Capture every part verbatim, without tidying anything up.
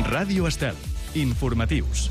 Ràdio Estel. Informatius.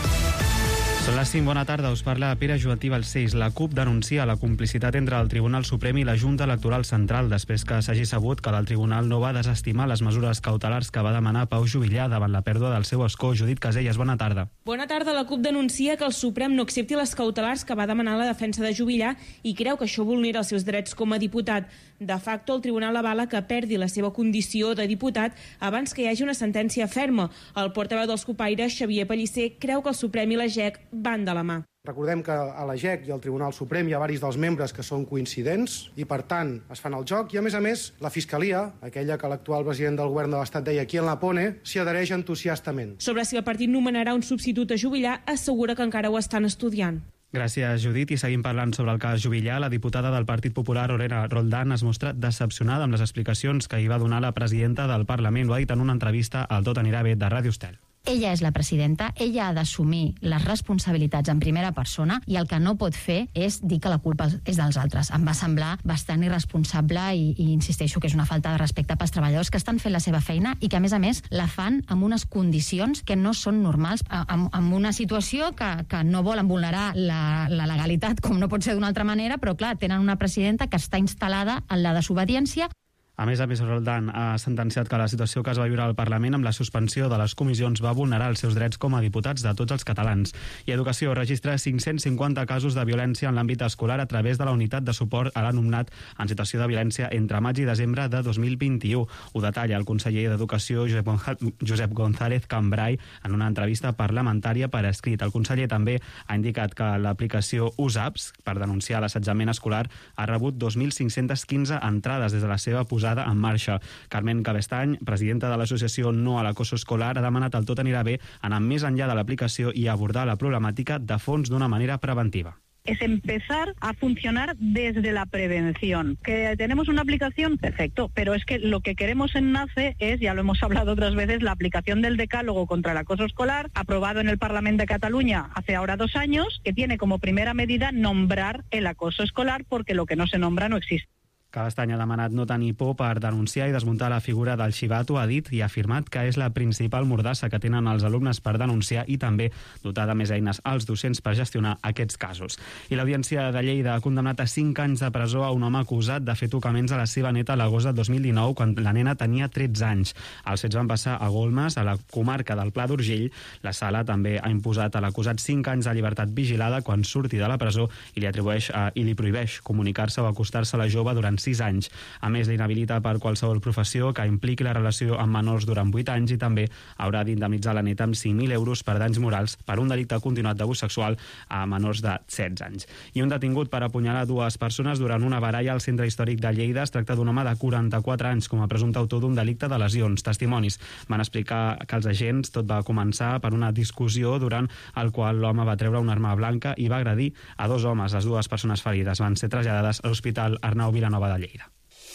Són les cinc, bona tarda, us parla Pere Joatí Balcells. La CUP denuncia la complicitat entre el Tribunal Suprem i la Junta Electoral Central després que s'hagi sabut que el Tribunal no va desestimar les mesures cautelars que va demanar Pau Juvillà davant la pèrdua del seu escó. Judit Caselles, bona tarda. Bona tarda. La CUP denuncia que el Suprem no accepti les cautelars que va demanar la defensa de Juvillà i creu que això vulnera els seus drets com a diputat. De facto, el Tribunal avala que perdi la seva condició de diputat abans que hi hagi una sentència ferma. El portaveu dels cupaires, Xavier Pellicer, creu que el Suprem i la G E C van de la mà. Recordem que a la G E C i al Tribunal Suprem hi ha varis dels membres que són coincidents i, per tant, es fan el joc i, a més a més, la Fiscalia, aquella que l'actual president del govern de l'Estat deia qui en la pone, s'hi adhereix entusiastament. Sobre si el partit nomenarà un substitut a Juvillà, assegura que encara ho estan estudiant. Gràcies, Judit. I seguim parlant sobre el cas Juvillà. La diputada del Partit Popular, Lorena Roldán, es mostra decepcionada amb les explicacions que hi va donar la presidenta del Parlament. Ho ha dit en una entrevista al Tot anirà bé de Ràdio Estel. Ella és la presidenta, ella ha d'assumir les responsabilitats en primera persona i el que no pot fer és dir que la culpa és dels altres. Em va semblar bastant irresponsable i, i insisteixo que és una falta de respecte pels treballadors que estan fent la seva feina i que, a més a més, la fan amb unes condicions que no són normals, amb, amb una situació que, que no volen vulnerar la, la legalitat, com no pot ser d'una altra manera, però, clar, tenen una presidenta que està instal·lada en la desobediència. A més a més, Roldán ha sentenciat que la situació que es va viure al Parlament amb la suspensió de les comissions va vulnerar els seus drets com a diputats de tots els catalans. I Educació registra cinc-cents cinquanta casos de violència en l'àmbit escolar a través de la unitat de suport a l'alumnat en situació de violència entre maig i desembre de dos mil vint-i-u. Ho detalla el conseller d'Educació, Josep González Cambrai, en una entrevista parlamentària per escrit. El conseller també ha indicat que l'aplicació U S A P S, per denunciar l'assetjament escolar, ha rebut dos mil cinc-cents quinze entrades des de la seva posada en marxa. Carmen Cabestany, presidenta de l'associació No a l'acoso escolar, ha demanat al Tot anirà bé anar més enllà de l'aplicació i abordar la problemàtica de fons d'una manera preventiva. Es empezar a funcionar desde la prevención. ¿Que tenemos una aplicación? Perfecto, pero es que lo que queremos en NACE es, ya lo hemos hablado otras veces, la aplicación del decálogo contra el acoso escolar, aprobado en el Parlamento de Cataluña hace ahora dos años, que tiene como primera medida nombrar el acoso escolar, porque lo que no se nombra no existe. Cabestany ha demanat no tenir por per denunciar i desmuntar la figura del xivato, ha dit i ha afirmat que és la principal mordassa que tenen els alumnes per denunciar i també dotar de més eines als docents per gestionar aquests casos. I l'Audiència de Lleida ha condemnat a cinc anys de presó a un home acusat de fer tocaments a la seva neta l'agost del dos mil dinou, quan la nena tenia tretze anys. Els fets van passar a Golmes, a la comarca del Pla d'Urgell. La sala també ha imposat a l'acusat cinc anys de llibertat vigilada quan surti de la presó i li atribueix a, i li prohibeix comunicar-se o acostar-se a la jove durant sis anys. A més, l'inhabilita per qualsevol professió que impliqui la relació amb menors durant vuit anys i també haurà d'indemnitzar la neta amb cinc mil euros per danys morals per un delicte continuat d'abús sexual a menors de setze anys. I un detingut per apunyalar dues persones durant una baralla al centre històric de Lleida. Es tracta d'un home de quaranta-quatre anys com a presumpte autor d'un delicte de lesions. Testimonis van explicar que els agents tot va començar per una discussió durant el qual l'home va treure una arma blanca i va agredir a dos homes. Les dues persones ferides van ser traslladades a l'Hospital Arnau Vilanova de Lleida.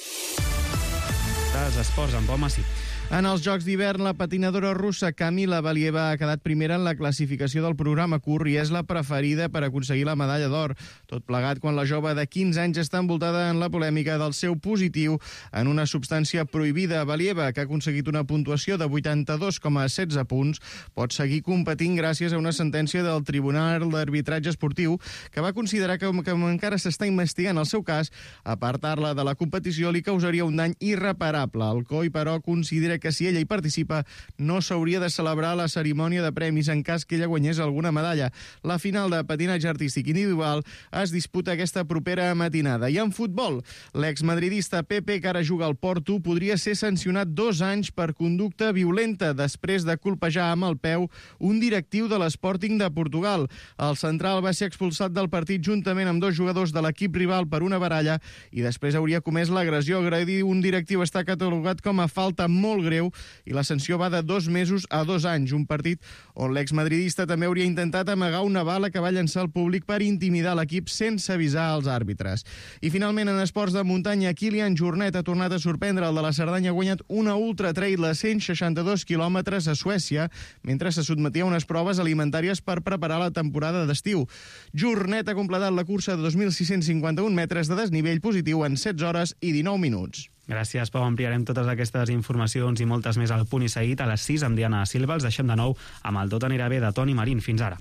Els esports amb Pau Massip. En els Jocs d'hivern, la patinadora russa Kamila Valieva ha quedat primera en la classificació del programa curt i és la preferida per aconseguir la medalla d'or. Tot plegat quan la jove de quinze anys està envoltada en la polèmica del seu positiu en una substància prohibida. Valieva, que ha aconseguit una puntuació de vuitanta-dos coma setze punts, pot seguir competint gràcies a una sentència del Tribunal d'Arbitratge Esportiu que va considerar que, que encara s'està investigant el seu cas. Apartar-la de la competició li causaria un dany irreparable. El C O I, però, considera que si ella hi participa no s'hauria de celebrar la cerimònia de premis en cas que ella guanyés alguna medalla. La final de patinatge artístic individual es disputa aquesta propera matinada. I en futbol, l'exmadridista Pepe, que ara juga al Porto, podria ser sancionat dos anys per conducta violenta després de colpejar amb el peu un directiu de l'Sporting de Portugal. El central va ser expulsat del partit juntament amb dos jugadors de l'equip rival per una baralla i després hauria comès l'agressió. Agredir un directiu està catalogat com a falta molt greu i la sanció va de dos mesos a dos anys. Un partit on l'exmadridista també hauria intentat amagar una bala que va llançar al públic per intimidar l'equip sense avisar els àrbitres. I finalment, en esports de muntanya, Kilian Jornet ha tornat a sorprendre. El de la Cerdanya ha guanyat una ultra trail de cent seixanta-dos quilòmetres a Suècia mentre se sotmetia a unes proves alimentàries per preparar la temporada d'estiu. Jornet ha completat la cursa de dos mil sis-cents cinquanta-un metres de desnivell positiu en setze hores i dinou minuts. Gràcies, Pau. Ampliarem totes aquestes informacions i moltes més al Punt i Seguit a les sis amb Diana Silva. Els deixem de nou amb el Tot anirà bé de Toni Marín. Fins ara.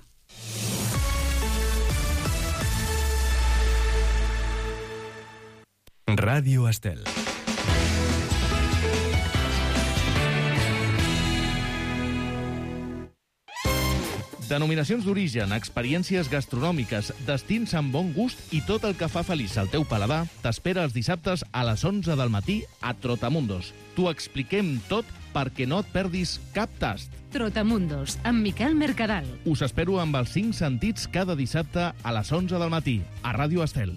Ràdio Estel. Denominacions d'origen, experiències gastronòmiques, destins amb bon gust i tot el que fa feliç al teu paladar t'espera els dissabtes a les onze del matí a Trotamundos. T'ho expliquem tot perquè no et perdis cap tast. Trotamundos, amb Miquel Mercadal. Us espero amb els cinc sentits cada dissabte a les onze del matí a Ràdio Estel.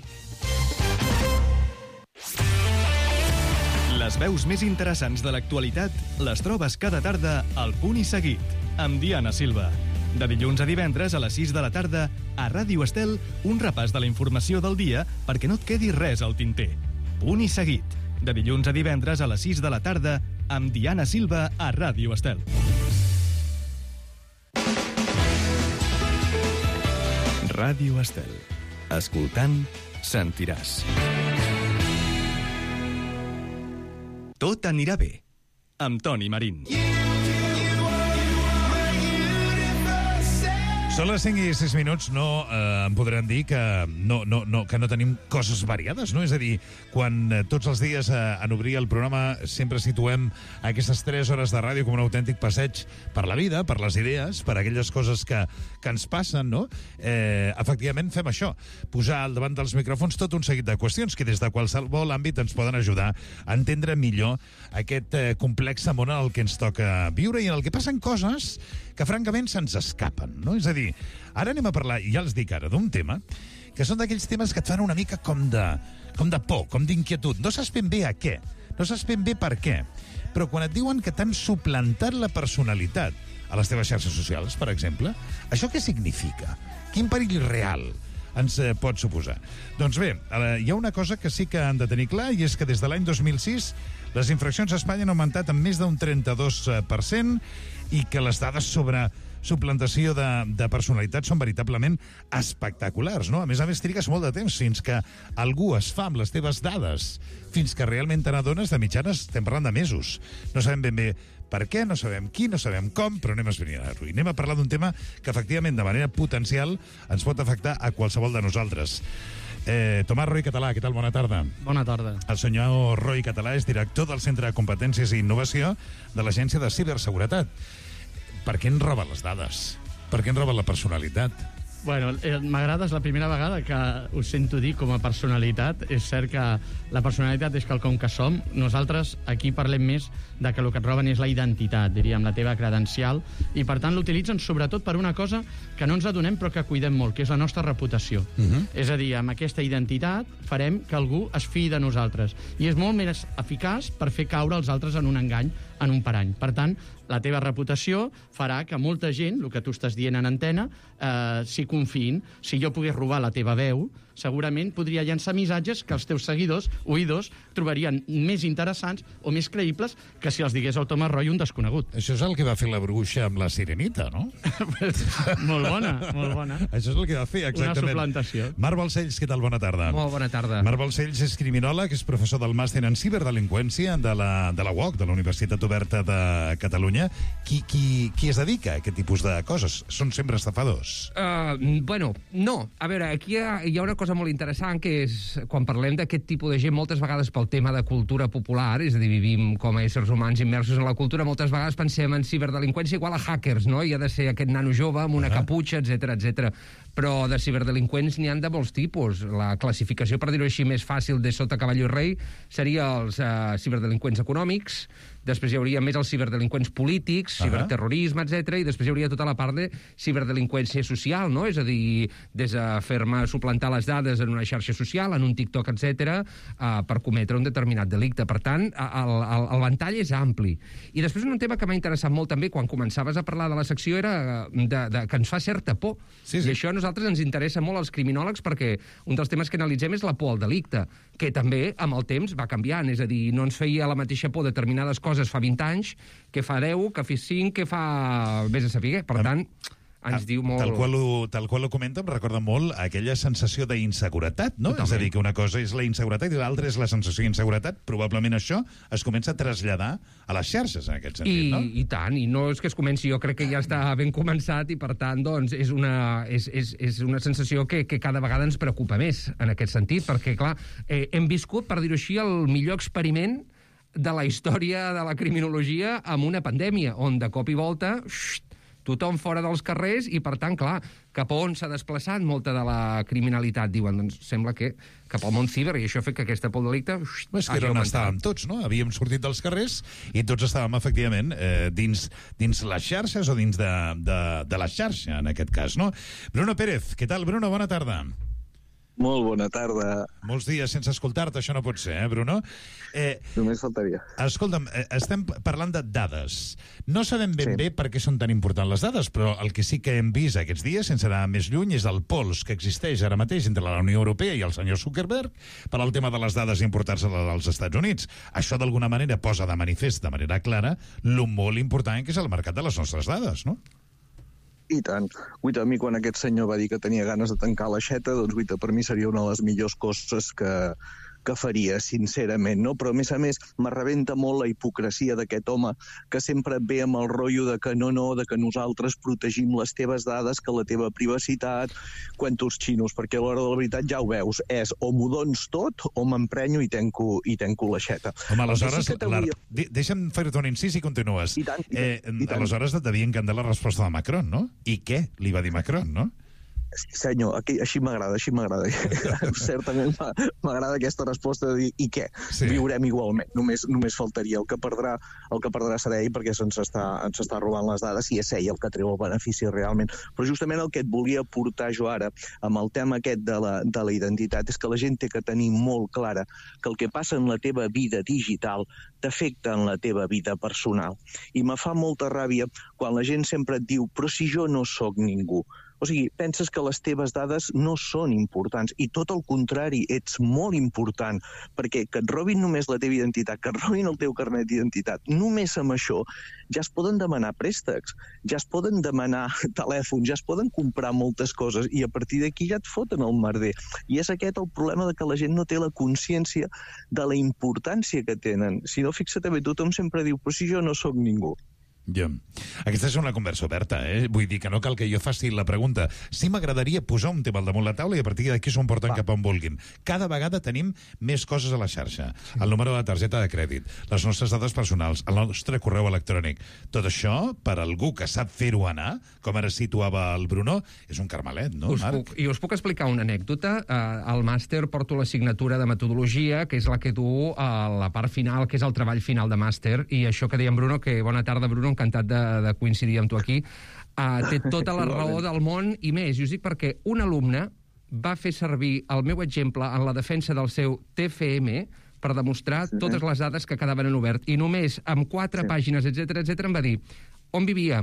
Les veus més interessants de l'actualitat les trobes cada tarda al Punt i Seguit, amb Diana Silva. De dilluns a divendres a les sis de la tarda, a Ràdio Estel, un repàs de la informació del dia perquè no et quedi res al tinter. Punt i Seguit. De dilluns a divendres a les sis de la tarda, amb Diana Silva a Ràdio Estel. Ràdio Estel. Escoltant, sentiràs. Tot anirà bé, amb Toni Marín. Són les cinc i sis minuts, no eh, em podran dir que no, no, no, que no tenim coses variades, no? És a dir, quan eh, tots els dies eh, en obrir el programa sempre situem aquestes tres hores de ràdio com un autèntic passeig per la vida, per les idees, per aquelles coses que, que ens passen, no? Eh, efectivament, fem això, posar al davant dels micròfons tot un seguit de qüestions que des de qualsevol àmbit ens poden ajudar a entendre millor aquest eh, complex món en el que ens toca viure i en el que passen coses que francament se'ns escapen, no? És a dir, ara anem a parlar, i ja els dic ara, d'un tema que són d'aquells temes que et fan una mica com de, com de por, com d'inquietud. No saps ben bé a què, no saps ben bé per què, però quan et diuen que t'han suplantat la personalitat a les teves xarxes socials, per exemple, això què significa? Quin perill real ens eh, pot suposar? Doncs bé, eh, hi ha una cosa que sí que han de tenir clar, i és que des de l'any dos mil sis les infraccions a Espanya han augmentat en més d'un trenta-dos per cent i que les dades sobre suplantació de, de personalitat són veritablement espectaculars, no? A més a més, trigues molt de temps fins que algú es fa amb les teves dades, fins que realment te n'adones, de mitjanes estem parlant de mesos. No sabem ben bé per què, no sabem qui, no sabem com, però anem a esbrinar-ho. I anem a parlar d'un tema que, efectivament, de manera potencial, ens pot afectar a qualsevol de nosaltres. Eh, Tomàs Roy Català, què tal? Bona tarda. Bona tarda. El senyor Roy Català és director del Centre de Competències i Innovació de l'Agència de Ciberseguretat. Per què ens roben les dades? Per què ens roben la personalitat? Bueno, eh, m'agrada, és la primera vegada que us sento dir com a personalitat. És cert que la personalitat és quelcom que som. Nosaltres aquí parlem més de que el que et roben és la identitat, diríem, la teva credencial, i per tant l'utilitzen sobretot per una cosa que no ens adonem però que cuidem molt, que és la nostra reputació. Uh-huh. És a dir, amb aquesta identitat farem que algú es fiï de nosaltres. I és molt més eficaç per fer caure els altres en un engany, en un parany. Per tant, la teva reputació farà que molta gent, el que tu estàs dient en antena, eh, s'hi confiïn. Si jo pogués robar la teva veu, segurament podria llançar missatges que els teus seguidors, oïdors, trobarien més interessants o més creïbles que si els digués el Tomàs Roy un desconegut. Això és el que va fer la bruixa amb la sirenita, no? Molt bona, molt bona. Això és el que va fer, exactament. Una suplantació. Marc Balcells, què tal? Bona tarda. Molt bona tarda. Marc Balcells és criminòleg, és professor del màster en ciberdelinqüència de la, de la U O C, de la Universitat Oberta de Catalunya. Qui, qui, qui es dedica a aquest tipus de coses? Són sempre estafadors? Uh, bueno, no. A veure, aquí hi ha, hi ha una cosa molt interessant, que és, quan parlem d'aquest tipus de gent, moltes vegades pel tema de cultura popular, és a dir, vivim com a éssers humans immersos en la cultura, moltes vegades pensem en ciberdelinqüència igual a hackers, no? I ha de ser aquest nano jove amb una uh -huh. caputxa, etcètera, etcètera. Però de ciberdelinqüents n'hi han de molts tipus. La classificació, per dir-ho així, més fàcil de sota cavall i rei seria els uh, ciberdelinqüents econòmics, després hi hauria més els ciberdelinqüents polítics, uh -huh. ciberterrorisme, etcètera, i després hi hauria tota la part de ciberdelinqüència social, no? És a dir, des de fer-me suplantar les dades en una xarxa social, en un TikTok, etcètera, uh, per cometre un determinat delicte. Per tant, el, el, el ventall és ampli. I després un tema que m'ha interessat molt també, quan començaves a parlar de la secció, era de, de, que ens fa certa por. Sí, sí. I això a nosaltres ens interessa molt als criminòlegs, perquè un dels temes que analitzem és la por al delicte, que també, amb el temps, va canviant. És a dir, no ens feia la mateixa por determinades coses fa vint anys, que fa deu, que fa cinc, que fa... vés a saber. Per tant, ens ah, diu molt... Tal qual, ho, tal qual ho comenta, em recorda molt aquella sensació d'inseguretat, no? Totalment. És a dir, que una cosa és la inseguretat i l'altra és la sensació d'inseguretat. Probablement això es comença a traslladar a les xarxes, en aquest sentit, I, no? I tant, i no és que es comenci, jo crec que ja està ben començat i, per tant, doncs, és una, és, és, és una sensació que, que cada vegada ens preocupa més, en aquest sentit, perquè, clar, eh, hem viscut, per dir-ho així, el millor experiment de la història de la criminologia amb una pandèmia, on de cop i volta... Xt, tothom fora dels carrers i, per tant, clar, cap on s'ha desplaçat molta de la criminalitat. Diuen, doncs sembla que cap al món ciber, i això ha fet que aquesta por delicte... Ux, és que era on estàvem tots, no? Havíem sortit dels carrers i tots estàvem, efectivament, eh, dins, dins les xarxes o dins de, de, de la xarxa, en aquest cas, no? Bruno Pérez, què tal, Bruno? Bona tarda. Molt bona tarda. Molts dies sense escoltar-te, això no pot ser, eh, Bruno? Eh, Només faltaria. Escolta'm, eh, estem parlant de dades. No sabem ben sí. bé per què són tan importants les dades, però el que sí que hem vist aquests dies, sense anar més lluny, és el pols que existeix ara mateix entre la Unió Europea i el senyor Zuckerberg per al tema de les dades importats als Estats Units. Això, d'alguna manera, posa de manifest de manera clara lo molt important que és el mercat de les nostres dades, no? I tant. Guita, a mi quan aquest senyor va dir que tenia ganes de tancar l'aixeta, doncs, guita, per mi seria una de les millors coses que, que faria, sincerament, no? Però, a més a més, me rebenta molt la hipocresia d'aquest home que sempre ve amb el rotllo de que no, no, de que nosaltres protegim les teves dades, que la teva privacitat, quantos xinos, perquè a l'hora de la veritat ja ho veus, és o m'ho dons tot o m'emprenyo i tanco, i tanco l'aixeta. Home, aleshores, sí volia... de deixa'm fer-te un incís i continues. I tant, i tant, eh, i tant. Aleshores et devia encantar la resposta de Macron, no? I què li va dir Macron, no? Sí, senyor, aquí, així m'agrada, així m'agrada. Certament m'agrada aquesta resposta de dir, i què? Sí. Viurem igualment, només, només faltaria. El que perdrà, el que perdrà serà ell, perquè se'ns està, ens està robant les dades i és ell el que treu el benefici realment. Però justament el que et volia portar jo ara, amb el tema aquest de la, de la identitat, és que la gent té que tenir molt clara que el que passa en la teva vida digital t'afecta en la teva vida personal. I me fa molta ràbia quan la gent sempre et diu, però si jo no sóc ningú. O sigui, penses que les teves dades no són importants i tot el contrari, ets molt important, perquè que et robin només la teva identitat, que et robin el teu carnet d'identitat, només amb això ja es poden demanar préstecs, ja es poden demanar telèfons, ja es poden comprar moltes coses i a partir d'aquí ja et foten el merder. I és aquest el problema de que la gent no té la consciència de la importància que tenen. Si no, fixa't bé, tothom sempre diu, però si jo no sóc ningú. Ja. Aquesta és una conversa oberta, eh? Vull dir que no cal que jo faci la pregunta. Sí m'agradaria posar un tema al damunt la taula i a partir d'aquí s'ho emporten Va. cap on vulguin. Cada vegada tenim més coses a la xarxa. Sí. El número de la targeta de crèdit, les nostres dades personals, el nostre correu electrònic. Tot això, per algú que sap fer-ho anar, com ara situava el Bruno, és un carmelet, no, us Marc? Puc, I us puc explicar una anècdota. Uh, al màster porto l'assignatura de metodologia, que és la que du a la part final, que és el treball final de màster, i això que deia en Bruno, que bona tarda, Bruno, encantat de, de coincidir amb tu aquí, uh, té tota la raó del món i més. I us dic perquè un alumne va fer servir el meu exemple en la defensa del seu T F M per demostrar sí. totes les dades que quedaven en obert. I només amb quatre sí. pàgines, etcètera, etcètera, em va dir on vivia.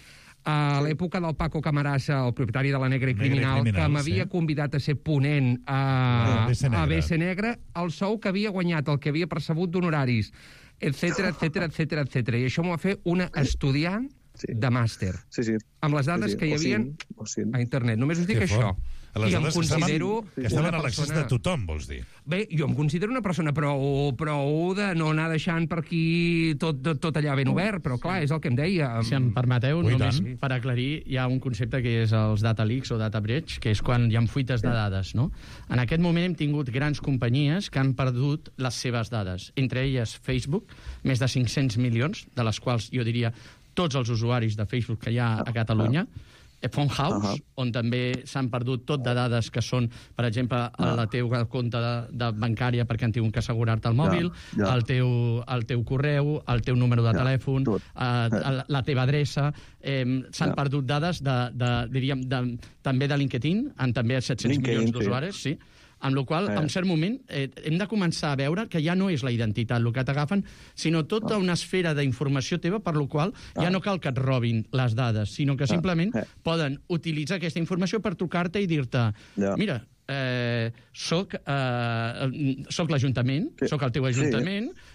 A l'època del Paco Camarasa, el propietari de la Negra i Criminal, Criminal que m'havia sí. convidat a ser ponent a, a B C Negra, el sou que havia guanyat, el que havia percebut d'honoraris, etcètera, etcètera, etcètera, etcètera. I això m'ho va fer una estudiant sí. de màster. Sí, sí. Amb les dades sí, sí. que hi havia a internet. Només us dic que això. I em considero que estaven a l'accés de tothom, vols dir? Bé, jo em considero una persona prou, prou de no anar deixant per aquí tot, tot, tot allà ben obert, però clar, és el que em deia. Si em permeteu, Ui, només tant. per aclarir, hi ha un concepte que és els data leaks o data breach, que és quan hi ha fuites de dades, no? En aquest moment hem tingut grans companyies que han perdut les seves dades, entre elles Facebook, més de cinc-cents milions, de les quals jo diria tots els usuaris de Facebook que hi ha a Catalunya, Phone House, uh -huh. on també s'han perdut tot de dades que són, per exemple, a la teva compte de, de bancària perquè han tingut que assegurar-te el mòbil, ja, ja. El, teu, el teu correu, el teu número de ja, telèfon, eh, la teva adreça. Eh, s'han ja. perdut dades de, de, diríem, de, també de LinkedIn, en també set-cents milions d'usuaris, sí. Amb la qual cosa, en cert moment, eh, hem de començar a veure que ja no és la identitat el que t'agafen, sinó tota una esfera d'informació teva, per la qual ja no cal que et robin les dades, sinó que simplement poden utilitzar aquesta informació per trucar-te i dir-te, mira, eh, soc, eh, soc l'Ajuntament, sí. soc el teu Ajuntament,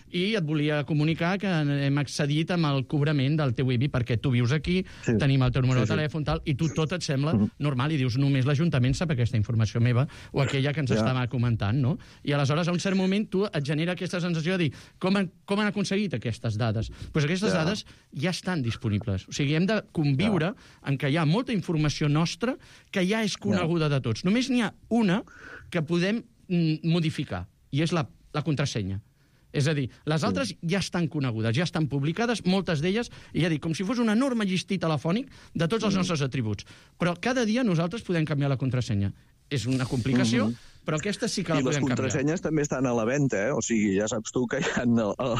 i et volia comunicar que hem accedit amb el cobrament del teu I B I perquè tu vius aquí, sí. tenim el teu número sí, de telèfon, tal, i tu tot et sembla mm. normal, i dius, només l'Ajuntament sap aquesta informació meva, o aquella que ens ja. estava comentant, no? I aleshores, a un cert moment, tu et genera aquesta sensació de dir, com han, com han aconseguit aquestes dades? Doncs pues aquestes ja. dades ja estan disponibles. O sigui, hem de conviure ja. en que hi ha molta informació nostra que ja és coneguda ja. de tots. Només n'hi ha una que podem mm, modificar, i és la, la contrasenya. És a dir, les altres ja estan conegudes, ja estan publicades, moltes d'elles, i ja dic, com si fos un enorme llistí telefònic de tots els nostres atributs. Però cada dia nosaltres podem canviar la contrasenya. És una complicació, mm-hmm. però aquesta sí que la podem canviar. I les contrasenyes també estan a la venda, eh? O sigui, ja saps tu que hi ha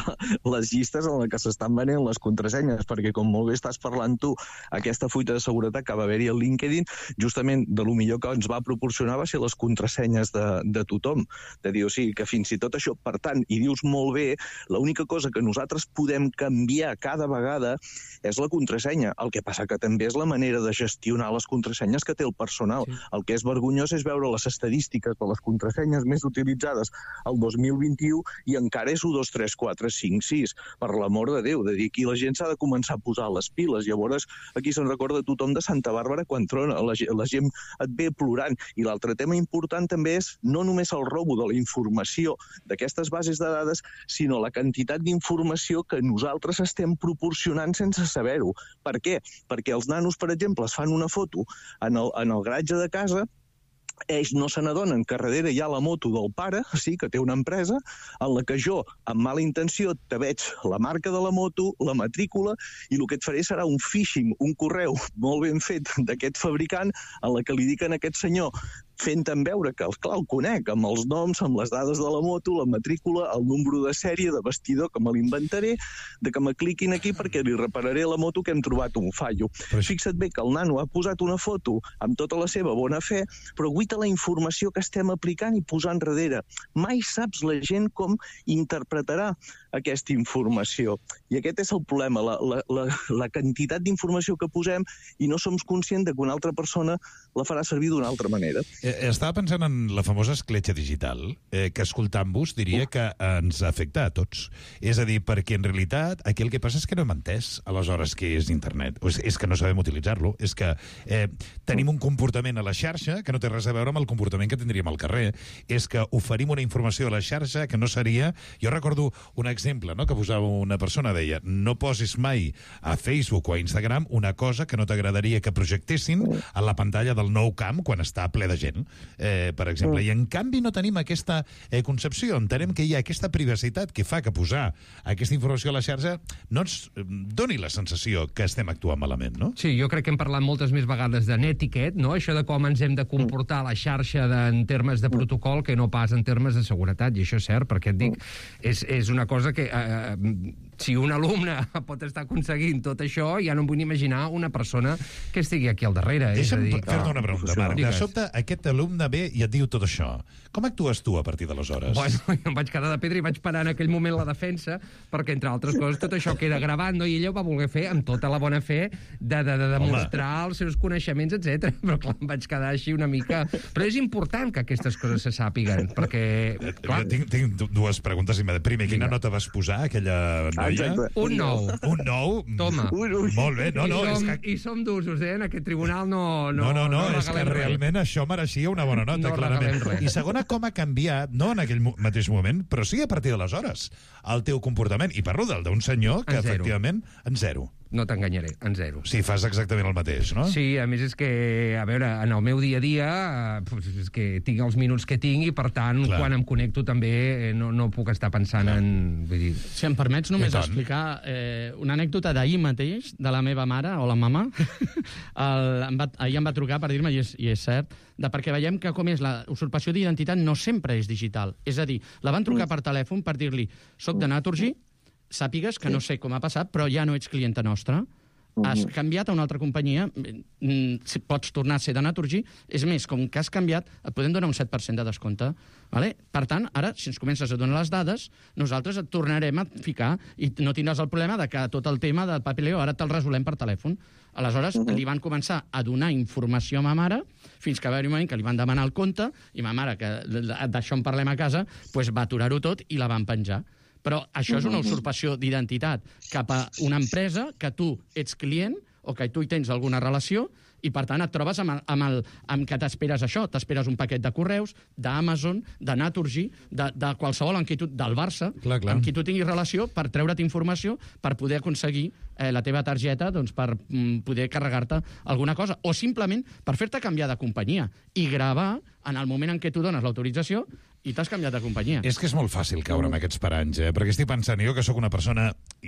les llistes en les que s'estan venent les contrasenyes, perquè com molt bé estàs parlant tu, aquesta fuita de seguretat que va haver-hi al LinkedIn, justament de lo millor que ens va proporcionar va ser les contrasenyes de, de tothom. De dir, o sigui, que fins i tot això, per tant, i dius molt bé, l'única cosa que nosaltres podem canviar cada vegada és la contrasenya. El que passa que també és la manera de gestionar les contrasenyes que té el personal. Sí. El que és vergonyós és veure les estadístiques de les contrasenyes més utilitzades el dos mil vint-i-u i encara és u, dos, tres, quatre, cinc, sis. Per l'amor de Déu, de dir, aquí la gent s'ha de començar a posar les piles. Llavors, aquí se'n recorda tothom de Santa Bàrbara quan trona. La, la gent et ve plorant. I l'altre tema important també és no només el robo de la informació d'aquestes bases de dades, sinó la quantitat d'informació que nosaltres estem proporcionant sense saber-ho. Per què? Perquè els nanos, per exemple, es fan una foto en el, en el garatge de casa, ells no se n'adonen que darrere hi ha la moto del pare, sí, que té una empresa, en la que jo, amb mala intenció, te veig la marca de la moto, la matrícula, i el que et faré serà un phishing, un correu molt ben fet d'aquest fabricant, en la que li dic a aquest senyor, fent-em veure que, clar, el conec, amb els noms, amb les dades de la moto, la matrícula, el número de sèrie, de bastidor, que me l'inventaré, de que me cliquin aquí perquè li repararé la moto que hem trobat un fallo. Però fixa't bé que el nano ha posat una foto amb tota la seva bona fe, però guita la informació que estem aplicant i posant darrere. Mai saps la gent com interpretarà aquesta informació. I aquest és el problema, la, la, la, la quantitat d'informació que posem i no som conscients que una altra persona la farà servir d'una altra manera. Estava pensant en la famosa escletxa digital, eh, que escoltant-vos diria que ens afecta a tots. És a dir, perquè en realitat aquí el que passa és que no hem entès aleshores què és internet. O és, és que no sabem utilitzar-lo. És que eh, tenim un comportament a la xarxa que no té res a veure amb el comportament que tindríem al carrer. És que oferim una informació a la xarxa que no seria... Jo recordo un exemple, no?, que posava una persona, deia, no posis mai a Facebook o a Instagram una cosa que no t'agradaria que projectessin a la pantalla del Nou Camp quan està ple de gent, eh, per exemple. I en canvi no tenim aquesta eh, concepció. Entenem que hi ha aquesta privacitat que fa que posar aquesta informació a la xarxa no ens doni la sensació que estem actuant malament, no? Sí, jo crec que hem parlat moltes més vegades de netiquet, no? Això de com ens hem de comportar a la xarxa de, en termes de protocol que no pas en termes de seguretat, i això és cert, perquè et dic, és, és una cosa que eh, si un alumne pot estar aconseguint tot això, ja no em vull imaginar una persona que estigui aquí al darrere. Deixa'm dir, fer-te una pregunta, Marc. De sobte, aquest alumne ve i et diu tot això. Com actues tu a partir d'aleshores? Bueno, em vaig quedar de pedra i vaig parar en aquell moment la defensa, perquè, entre altres coses, tot això queda gravat, no? I ella ho va voler fer amb tota la bona fe de, de, de demostrar Home. els seus coneixements, etcètera. Però, clar, em vaig quedar així una mica... Però és important que aquestes coses se sàpiguen, perquè... Clar... Tinc, tinc dues preguntes. Primer, quina Vinga. nota vas posar, aquella noia? Exacte. Un nou. Un nou? Toma. Ui, ui. Molt bé. No, no, I, som, és que... I som d'usos, eh? En aquest tribunal no... No, no, no, no, no és que realment res. Això mereixia una bona nota, no clarament. I segona, com ha canviat, no en aquell mateix moment, però sí a partir d'aleshores, el teu comportament. I parlo del d'un senyor que, en efectivament, en zero. No t'enganyaré, en zero. Sí, fas exactament el mateix, no? Sí, a més és que, a veure, en el meu dia a dia, pues, és que tinc els minuts que tinc i, per tant, Clar. quan em connecto també no, no puc estar pensant Clar. en... Vull dir... Si em permets només explicar eh, una anècdota d'ahir mateix, de la meva mare, o la mama, el, em va, ahir em va trucar per dir-me, i, és, i és cert, de perquè veiem que com és la usurpació d'identitat no sempre és digital. És a dir, la van trucar per telèfon per dir-li, soc de Naturgy, sàpigues que no sé com ha passat, però ja no ets clienta nostra. Has canviat a una altra companyia, pots tornar a ser de Naturgy. És més, com que has canviat, et podem donar un set per cent de descompte. Vale? Per tant, ara, si ens comences a donar les dades, nosaltres et tornarem a ficar i no tindràs el problema de que tot el tema del papeleo ara te'l resolem per telèfon. Aleshores, uh -huh. li van començar a donar informació a ma mare, fins que va haver un moment que li van demanar el compte, i ma mare, que d'això en parlem a casa, pues va aturar-ho tot i la van penjar. Però això és una usurpació d'identitat cap a una empresa que tu ets client o que tu hi tens alguna relació i, per tant, et trobes amb, el, amb, el, amb que t'esperes això. T'esperes un paquet de correus, d'Amazon, de Naturgy, de, de qualsevol amb qui tu, del Barça, clar, clar. amb qui tu tinguis relació per treure't informació per poder aconseguir eh, la teva targeta doncs, per mm, poder carregar-te alguna cosa. O simplement per fer-te canviar de companyia i gravar en el moment en què tu dones l'autorització i t'has canviat de companyia. És que és molt fàcil caure amb aquests paranys, eh? Perquè estic pensant, jo que sóc una persona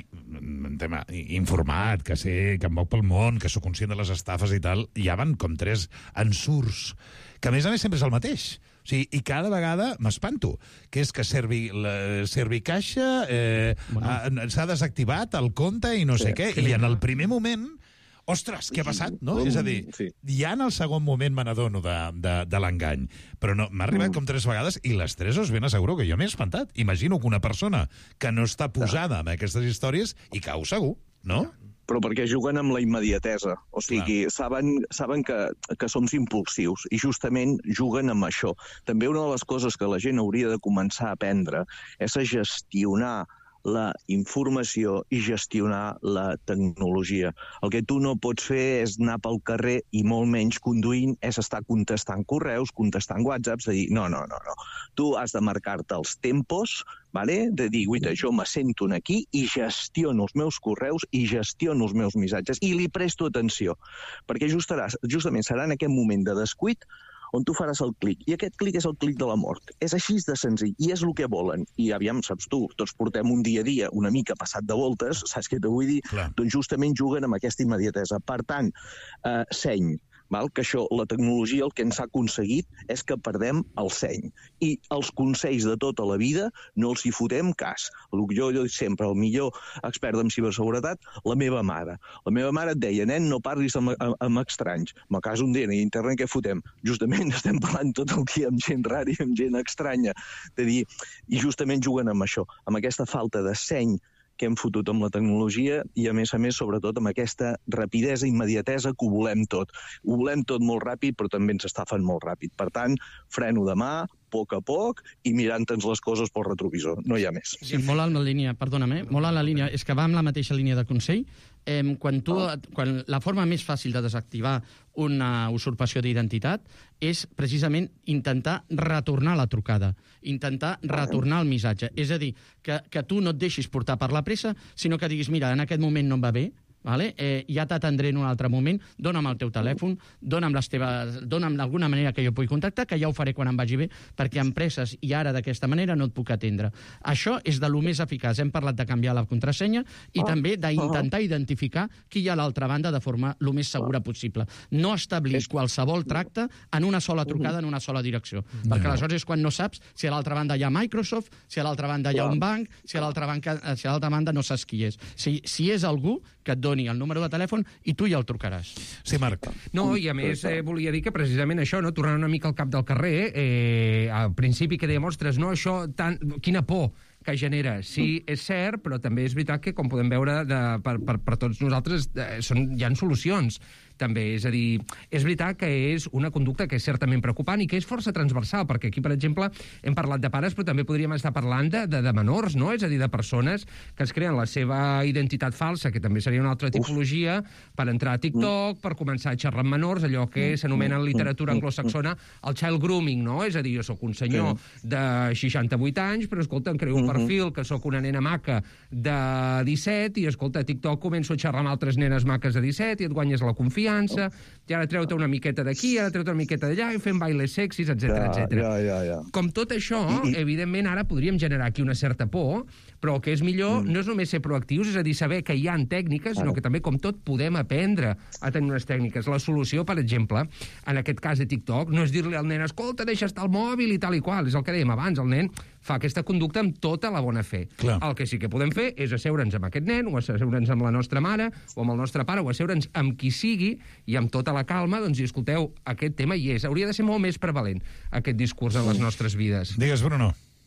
en tema informat, que sé que em moc pel món, que sóc conscient de les estafes i tal, ja van com tres ensurts, que a més a més sempre és el mateix. O sigui, i cada vegada m'espanto, que és que Servi, la, Servicaixa eh, bueno. s'ha desactivat el compte i no sí, sé què, i en el primer moment... Ostres, què ha passat, no? Mm, és a dir, sí. ja en el segon moment me n'adono de, de, de l'engany. Però no, m'ha arribat mm. com tres vegades i les tres us ben asseguro que jo m'he espantat. Imagino que una persona que no està posada en aquestes històries i cau segur, no? Però perquè juguen amb la immediatesa. O sigui, Clar. saben, saben que, que som impulsius i justament juguen amb això. També una de les coses que la gent hauria de començar a aprendre és a gestionar la informació i gestionar la tecnologia. El que tu no pots fer és anar pel carrer i molt menys conduint, és estar contestant correus, contestant whatsapps, de dir, no, no, no, no. Tu has de marcar-te els tempos, vale? De dir, guaita, jo m'assento aquí i gestiono els meus correus i gestiono els meus missatges i li presto atenció. Perquè justaràs, justament serà en aquest moment de descuit on tu faràs el clic. I aquest clic és el clic de la mort. És així de senzill. I és el que volen. I aviam, saps tu, tots portem un dia a dia una mica passat de voltes, saps què t'ho vull dir? Clar. Doncs justament juguen amb aquesta immediatesa. Per tant, eh, seny. Val? Que això, la tecnologia, el que ens ha aconseguit és que perdem el seny. I els consells de tota la vida no els hi fotem cas. El que jo, jo dic sempre, el millor expert en ciberseguretat, la meva mare. La meva mare et deia, nen, no parlis amb, amb, amb estranys. Me cas un dia a internet, què fotem? Justament estem parlant tot el dia amb gent rara i amb gent estranya. De dir, i justament juguen amb això, amb aquesta falta de seny que hem fotut amb la tecnologia i, a més a més, sobretot, amb aquesta rapidesa, immediatesa que ho volem tot. Ho volem tot molt ràpid, però també ens estafen molt ràpid. Per tant, freno de mà, a poc a poc, i mirant-nos les coses pel retrovisor. No hi ha més. Sí, molt en la línia, perdona'm, eh? molt en la línia, és que va amb la mateixa línia de consell. Eh, quan tu, quan la forma més fàcil de desactivar una usurpació d'identitat és precisament intentar retornar la trucada, intentar retornar el missatge. És a dir, que, que tu no et deixis portar per la pressa, sinó que diguis, mira, en aquest moment no em va bé, vale? eh, ja t'atendré en un altre moment, dona'm el teu telèfon, dona'm, les teves, dona'm d'alguna manera que jo pugui contactar, que ja ho faré quan em vagi bé, perquè empreses i ara d'aquesta manera no et puc atendre. Això és de lo més eficaç. Hem parlat de canviar la contrasenya i oh. també d'intentar oh. identificar qui hi ha a l'altra banda de forma lo més segura possible. No establir és... qualsevol tracte en una sola trucada, en una sola direcció. No. Perquè aleshores és quan no saps si a l'altra banda hi ha Microsoft, si a l'altra banda hi ha un banc, si a l'altra banda, si a l'altra banda no saps qui és. Si, si és algú que et doni el número de telèfon i tu ja el trucaràs. Sí, Marc. No, i a més eh, volia dir que precisament això, no, tornant una mica al cap del carrer, eh, al principi que dèiem, ostres, no, això, tan, quina por que genera. Sí, és cert, però també és veritat que, com podem veure de, per, per, per tots nosaltres, eh, són, hi ha solucions també. És a dir, és veritat que és una conducta que és certament preocupant i que és força transversal, perquè aquí, per exemple, hem parlat de pares, però també podríem estar parlant de, de, de menors, no? És a dir, de persones que es creen la seva identitat falsa, que també seria una altra tipologia, per entrar a TikTok, per començar a xerrar amb menors, allò que s'anomena en literatura anglosaxona el child grooming, no? És a dir, jo sóc un senyor de seixanta-vuit anys, però, escolta, em creo un perfil que sóc una nena maca de disset i, escolta, a TikTok començo a xerrar amb altres nenes maques de disset i et guanyes la confiança, i ara treu-te una miqueta d'aquí, ara treu-te una miqueta d'allà, i fem bailes sexis, etcètera, etcètera. Ja, ja, ja. Com tot això, evidentment, ara podríem generar aquí una certa por, però el que és millor no és només ser proactius, és a dir, saber que hi ha tècniques, sinó que també, com tot, podem aprendre a tenir unes tècniques. La solució, per exemple, en aquest cas de TikTok, no és dir-li al nen, escolta, deixa estar el mòbil i tal i qual, és el que dèiem abans, el nen fa aquesta conducta amb tota la bona fe. Clar. El que sí que podem fer és asseure'ns amb aquest nen, o asseure'ns amb la nostra mare, o amb el nostre pare, o asseure'ns amb qui sigui, i amb tota la calma, doncs, i escolteu, aquest tema hi és. Hauria de ser molt més prevalent, aquest discurs en les nostres vides. Digues, Bruno.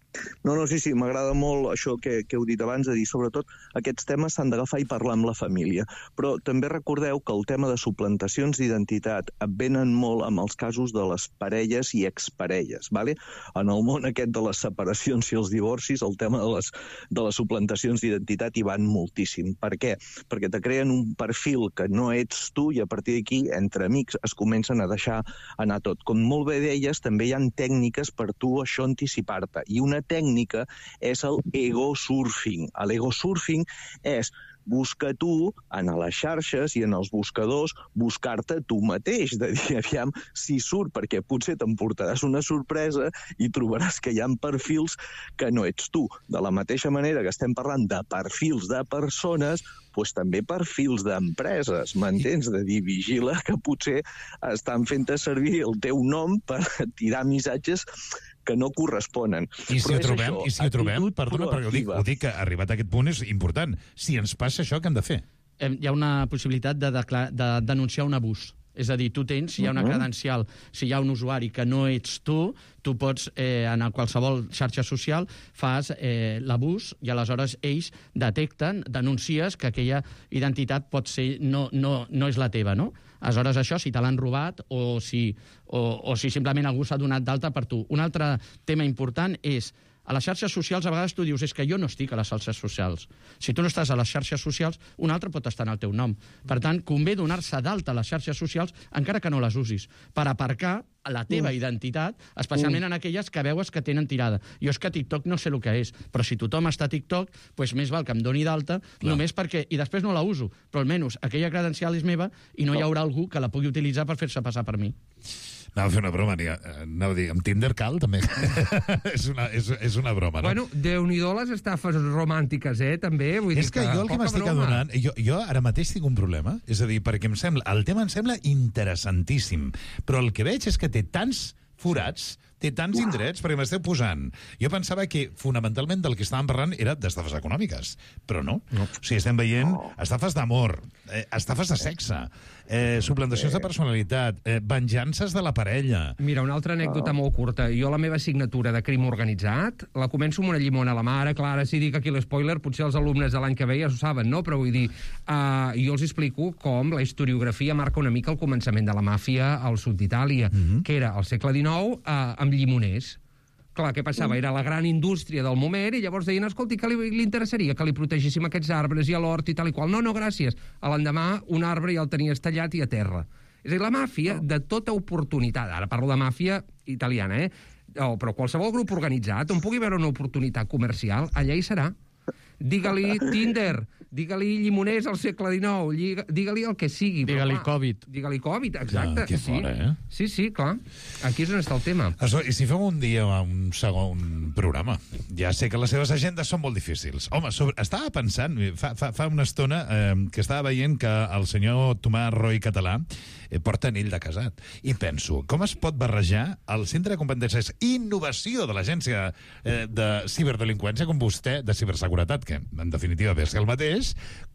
No, no, sí, sí, m'agrada molt això que, que heu dit abans, de dir, sobretot, aquests temes s'han d'agafar i parlar amb la família. Però també recordeu que el tema de suplantacions d'identitat venen molt amb els casos de les parelles i exparelles, ¿vale? En el món aquest de les separacions i els divorcis, el tema de les, de les suplantacions d'identitat hi van moltíssim. Per què? Perquè te creen un perfil que no ets tu i a partir d'aquí, entre amics, es comencen a deixar anar tot. Com molt bé deies, també hi ha tècniques per tu això anticipar-te. I una tècnica és el ego surfing. L'ego surfing és busca tu en les xarxes i en els buscadors buscar-te tu mateix, de dir, aviam si surt, perquè potser t'emportaràs una sorpresa i trobaràs que hi ha perfils que no ets tu. De la mateixa manera que estem parlant de perfils de persones, doncs també perfils d'empreses, m'entens? De dir, vigila que potser estan fent-te servir el teu nom per tirar missatges que no corresponen. I si ho trobem, això, i si ho trobem perdona, perquè ho dic, ho dic que arribat a aquest punt és important. Si ens passa això, què hem de fer? Hi ha una possibilitat de, de denunciar un abús. És a dir, tu tens, si hi ha una credencial, si hi ha un usuari que no ets tu, tu pots, eh, en qualsevol xarxa social, fas eh, l'abús i aleshores ells detecten, denuncies que aquella identitat pot ser, no, no, no és la teva, no? Aleshores, això, si te l'han robat o si, o, o si simplement algú s'ha donat d'alta per tu. Un altre tema important és, a les xarxes socials, a vegades tu dius, és que jo no estic a les xarxes socials. Si tu no estàs a les xarxes socials, un altre pot estar en el teu nom. Per tant, convé donar-se d'alta a les xarxes socials, encara que no les usis, per aparcar la teva identitat, especialment en aquelles que veus que tenen tirada. Jo és que TikTok no sé el que és, però si tothom està a TikTok, doncs més val que em doni d'alta, només perquè... I després no la uso, però almenys aquella credencial és meva i no hi haurà algú que la pugui utilitzar per fer-se passar per mi. Anava a fer una broma, anava a dir, amb Tinder cal, també. és, una, és, és una broma, no? Bueno, Déu-n'hi-do les estafes romàntiques, eh, també. Vull és dir que, que jo el que m'estic adonant... Jo, jo ara mateix tinc un problema, és a dir, perquè em sembla, el tema em sembla interessantíssim, però el que veig és que té tants forats, té tants indrets, perquè m'esteu posant. Jo pensava que fonamentalment del que estàvem parlant era d'estafes econòmiques, però no. no. O sigui, estem veient estafes d'amor, eh, estafes de sexe, eh, suplantacions de personalitat, eh, venjances de la parella... Mira, una altra anècdota molt curta. Jo la meva assignatura de crim organitzat la començo amb una llimona a la mà. Ara, clar, ara si dic aquí l'espoiler, potser els alumnes de l'any que ve ja ho saben, no? Però vull dir, uh, jo els explico com la historiografia marca una mica el començament de la màfia al sud d'Itàlia, mm-hmm. que era al segle dinou uh, amb llimoners. Clar, què passava? Era la gran indústria del moment i llavors deien, escolti, que li, li interessaria que li protegíssim aquests arbres i a l'hort i tal i qual. No, no, gràcies. A l'endemà, un arbre ja el tenies tallat i a terra. És a dir, la màfia, de tota oportunitat, ara parlo de màfia italiana, eh? Oh, però qualsevol grup organitzat on pugui haver una oportunitat comercial, allà hi serà. Digue-li Tinder, digue-li llimoners al segle dinou, digue-li el que sigui. Digue-li Covid. Digue-li Covid, exacte. Ah, que fora, sí. eh? Sí, sí, clar. Aquí és on està el tema. I si fem un dia un segon programa? Ja sé que les seves agendes són molt difícils. Home, sobre... estava pensant, fa, fa, fa una estona, eh, que estava veient que el senyor Tomàs Roy Català eh, porta anell de casat. I penso, com es pot barrejar el Centre de Competències i Innovació de l'Agència eh, de Ciberdelinqüència com vostè, de ciberseguretat, que en definitiva ve a ser el mateix,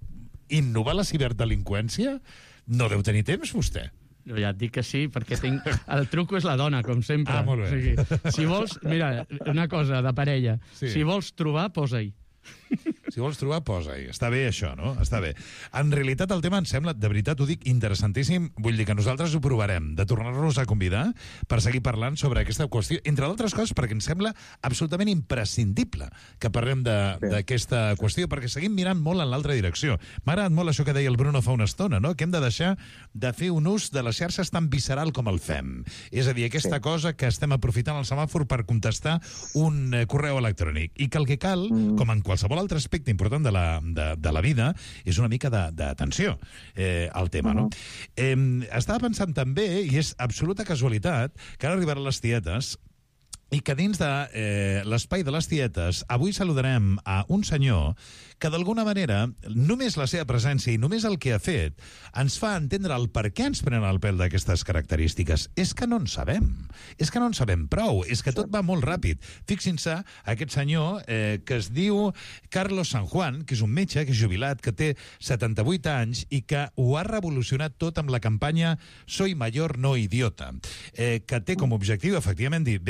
innovar la ciberdelinqüència? No deu tenir temps, vostè? Jo ja et dic que sí, perquè tinc... el truco és la dona, com sempre. Ah, molt bé. O sigui, si vols... Mira, una cosa de parella. Sí. Si vols trobar, posa-hi. Si vols trobar, posa-hi. Està bé, això, no? Està bé. En realitat, el tema em sembla, de veritat ho dic, interessantíssim. Vull dir que nosaltres ho provarem, de tornar-nos a convidar per seguir parlant sobre aquesta qüestió, entre d'altres coses, perquè em sembla absolutament imprescindible que parlem d'aquesta qüestió, perquè seguim mirant molt en l'altra direcció. M'ha agradat molt això que deia el Bruno fa una estona, no? Que hem de deixar de fer un ús de les xarxes tan visceral com el fem. És a dir, aquesta sí. cosa que estem aprofitant el semàfor per contestar un eh, correu electrònic. I que el que cal, mm. com en qualsevol altre aspecte important de la, de, de la vida, és una mica d'atenció eh, al tema, no? Eh, estava pensant també, i és absoluta casualitat, que ara arribaran les tietes, i que dins de eh, l'espai de les tietes avui saludarem a un senyor que d'alguna manera només la seva presència i només el que ha fet ens fa entendre el per què ens prenen el pèl d'aquestes característiques. És que no en sabem. És que no en sabem prou. És que tot va molt ràpid. Fixin-se, aquest senyor eh, que es diu Carlos San Juan, que és un metge, que és jubilat, que té setanta-vuit anys i que ho ha revolucionat tot amb la campanya Soy mayor, no idiota, eh, que té com a objectiu, efectivament, dir, bé, a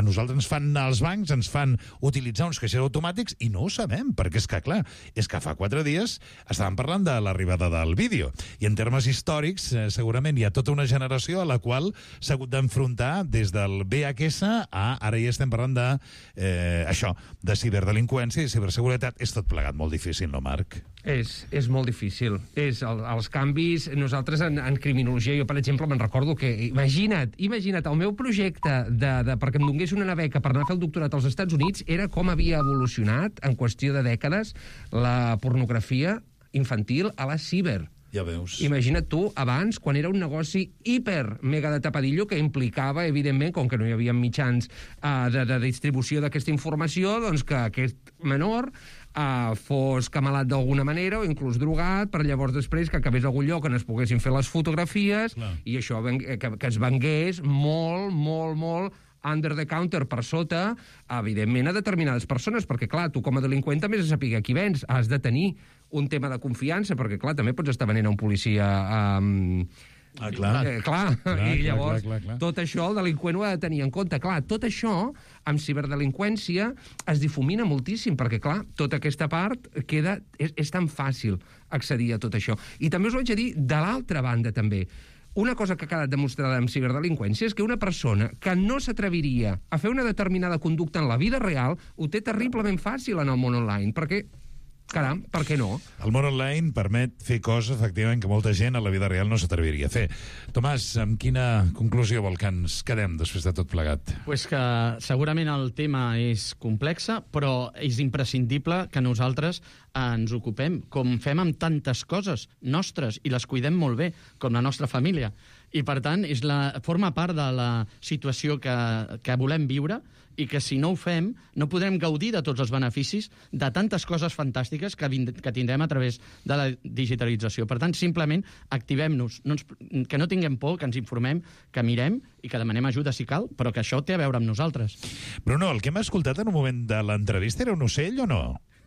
nosaltres ens fan els bancs, ens fan utilitzar uns caixers automàtics i no ho sabem, perquè és que, clar, és que fa quatre dies estàvem parlant de l'arribada del vídeo. I en termes històrics, eh, segurament hi ha tota una generació a la qual s'ha hagut d'enfrontar des del V H S a ara ja estem parlant de, eh, això, de ciberdelinqüència i ciberseguretat. És tot plegat molt difícil, no, Marc? És, és molt difícil. És el, els canvis... Nosaltres, en, en criminologia, jo, per exemple, me'n recordo que... Imagina't, imagina't, el meu projecte de, de, perquè em donés una beca per anar a fer el doctorat als Estats Units era com havia evolucionat, en qüestió de dècades, la pornografia infantil a la ciber. Ja veus. Imagina't tu, abans, quan era un negoci hiper mega de tapadillo que implicava, evidentment, com que no hi havia mitjans uh, de, de distribució d'aquesta informació, doncs que aquest menor uh, fos camalat d'alguna manera o inclús drogat, per llavors després que acabés a algun lloc on es poguessin fer les fotografies. Clar. I això que, que es vengués molt, molt, molt under the counter per sota, evidentment, a determinades persones, perquè, clar, tu com a delinqüent també has de saber a qui vens, has de tenir un tema de confiança, perquè, clar, també pots estar venent a un policia... Um, ah, clar. Eh, clar. clar. I llavors, clar, clar, clar. tot això el delinqüent ho ha de tenir en compte. Clar, tot això, amb ciberdelinqüència, es difumina moltíssim, perquè, clar, tota aquesta part queda... És, és tan fàcil accedir a tot això. I també us ho haig de dir de l'altra banda, també. Una cosa que ha quedat demostrada amb ciberdelinqüència és que una persona que no s'atreviria a fer una determinada conducta en la vida real ho té terriblement fàcil en el món online, perquè, caram, per què no? El món online permet fer coses, efectivament, que molta gent a la vida real no s'atreviria a fer. Tomàs, amb quina conclusió vol que ens quedem després de tot plegat? Pues que segurament el tema és complex, però és imprescindible que nosaltres ens ocupem, com fem amb tantes coses nostres, i les cuidem molt bé, com la nostra família. I, per tant, és la, forma part de la situació que, que volem viure i que, si no ho fem, no podrem gaudir de tots els beneficis de tantes coses fantàstiques que, que tindrem a través de la digitalització. Per tant, simplement activem-nos, no ens, que no tinguem por, que ens informem, que mirem i que demanem ajuda si cal, però que això té a veure amb nosaltres. Bruno, el que hem escoltat en un moment de l'entrevista era un ocell o no?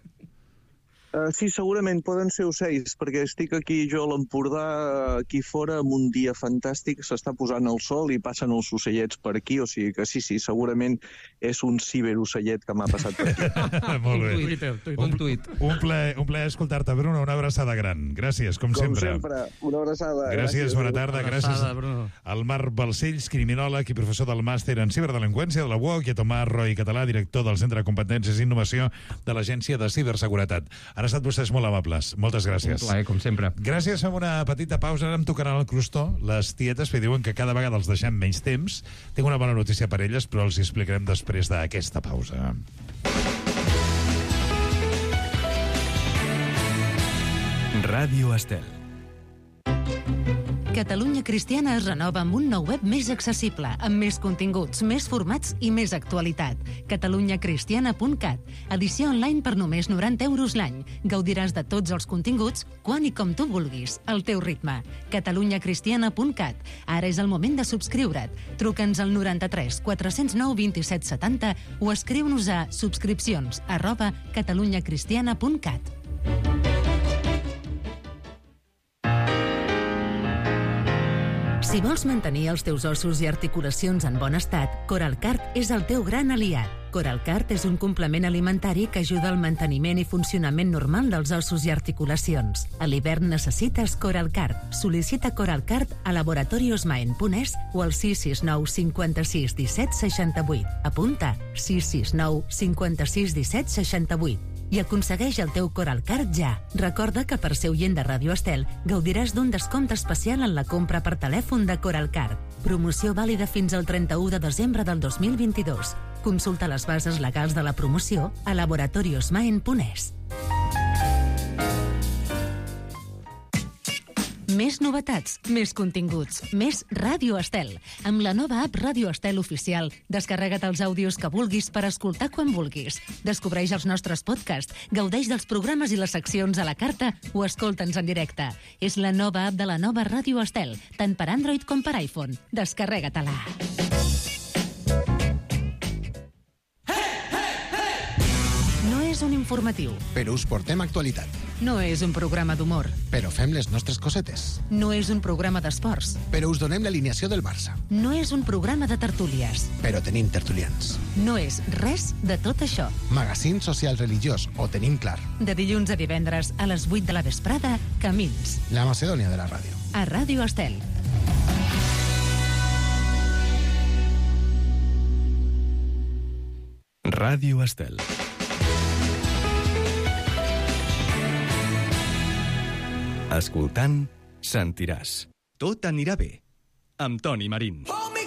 Uh, sí, segurament poden ser ocells, perquè estic aquí jo a l'Empordà, aquí fora, amb un dia fantàstic, s'està posant el sol i passen els ocellets per aquí, o sigui que sí, sí, segurament és un ciberocellet que m'ha passat per aquí. Molt bé. Un tuit, un tuit. Un plaer, un plaer escoltar-te, Bruno, una abraçada gran. Gràcies, com, com sempre. Com sempre, una abraçada. Gràcies, gràcies bona tarda. Una gràcies abraçada, Bruno. Al Marc Balcells, criminòleg i professor del màster en ciberdelinqüència de la U O C, i a Tomàs Roy Català, director del Centre de Competències i Innovació de l'Agència de Ciberseguretat. Han estat vostès molt amables. Moltes gràcies. Un plaer, com sempre. Gràcies, fem una petita pausa. Ara em tocaran el crostó. Les tietes que diuen que cada vegada els deixem menys temps. Tinc una bona notícia per elles, però els hi explicarem després d'aquesta pausa. Ràdio Estel. Catalunya Cristiana es renova amb un nou web més accessible, amb més continguts, més formats i més actualitat. catalunya cristiana punt cat. Edició online per només noranta euros l'any. Gaudiràs de tots els continguts, quan i com tu vulguis, al teu ritme. catalunya cristiana punt cat. Ara és el moment de subscriure't. Truca'ns al noranta-tres quatre zero nou vint set setanta o escriu-nos a subscripcions arroba catalunya cristiana punt cat. Si vols mantenir els teus ossos i articulacions en bon estat, Coralcart és el teu gran aliat. Coralcart és un complement alimentari que ajuda al manteniment i funcionament normal dels ossos i articulacions. A l'hivern necessites Coralcart. Sol·licita Coralcart a laboratoriosmaen punt es o al sis sis nou cinquanta-sis disset seixanta-vuit. Apunta sis sis nou cinquanta-sis disset seixanta-vuit. I aconsegueix el teu Coralcart ja. Recorda que per ser oient de Ràdio Estel gaudiràs d'un descompte especial en la compra per telèfon de Coralcart. Promoció vàlida fins al trenta-u de desembre del dos mil vint-i-dos. Consulta les bases legals de la promoció a laboratoriosmaen punt es. Més novetats, més continguts, més Ràdio Estel. Amb la nova app Ràdio Estel Oficial, descarrega't els àudios que vulguis per escoltar quan vulguis. Descobreix els nostres podcasts, gaudeix dels programes i les seccions a la carta o escolta'ns en directe. És la nova app de la nova Ràdio Estel, tant per Android com per iPhone. Descarrega-te-la. No és un informatiu. Però us portem actualitat. No és un programa d'humor. Però fem les nostres cosetes. No és un programa d'esports. Però us donem l'alineació del Barça. No és un programa de tertúlies. Però tenim tertulians. No és res de tot això. Magazín social religiós, ho tenim clar. De dilluns a divendres a les vuit de la vesprada, Camins. La Macedònia de la ràdio. A Ràdio Estel. Ràdio Estel. Escoltant, sentiràs. Tot anirà bé. Amb Toni Marín.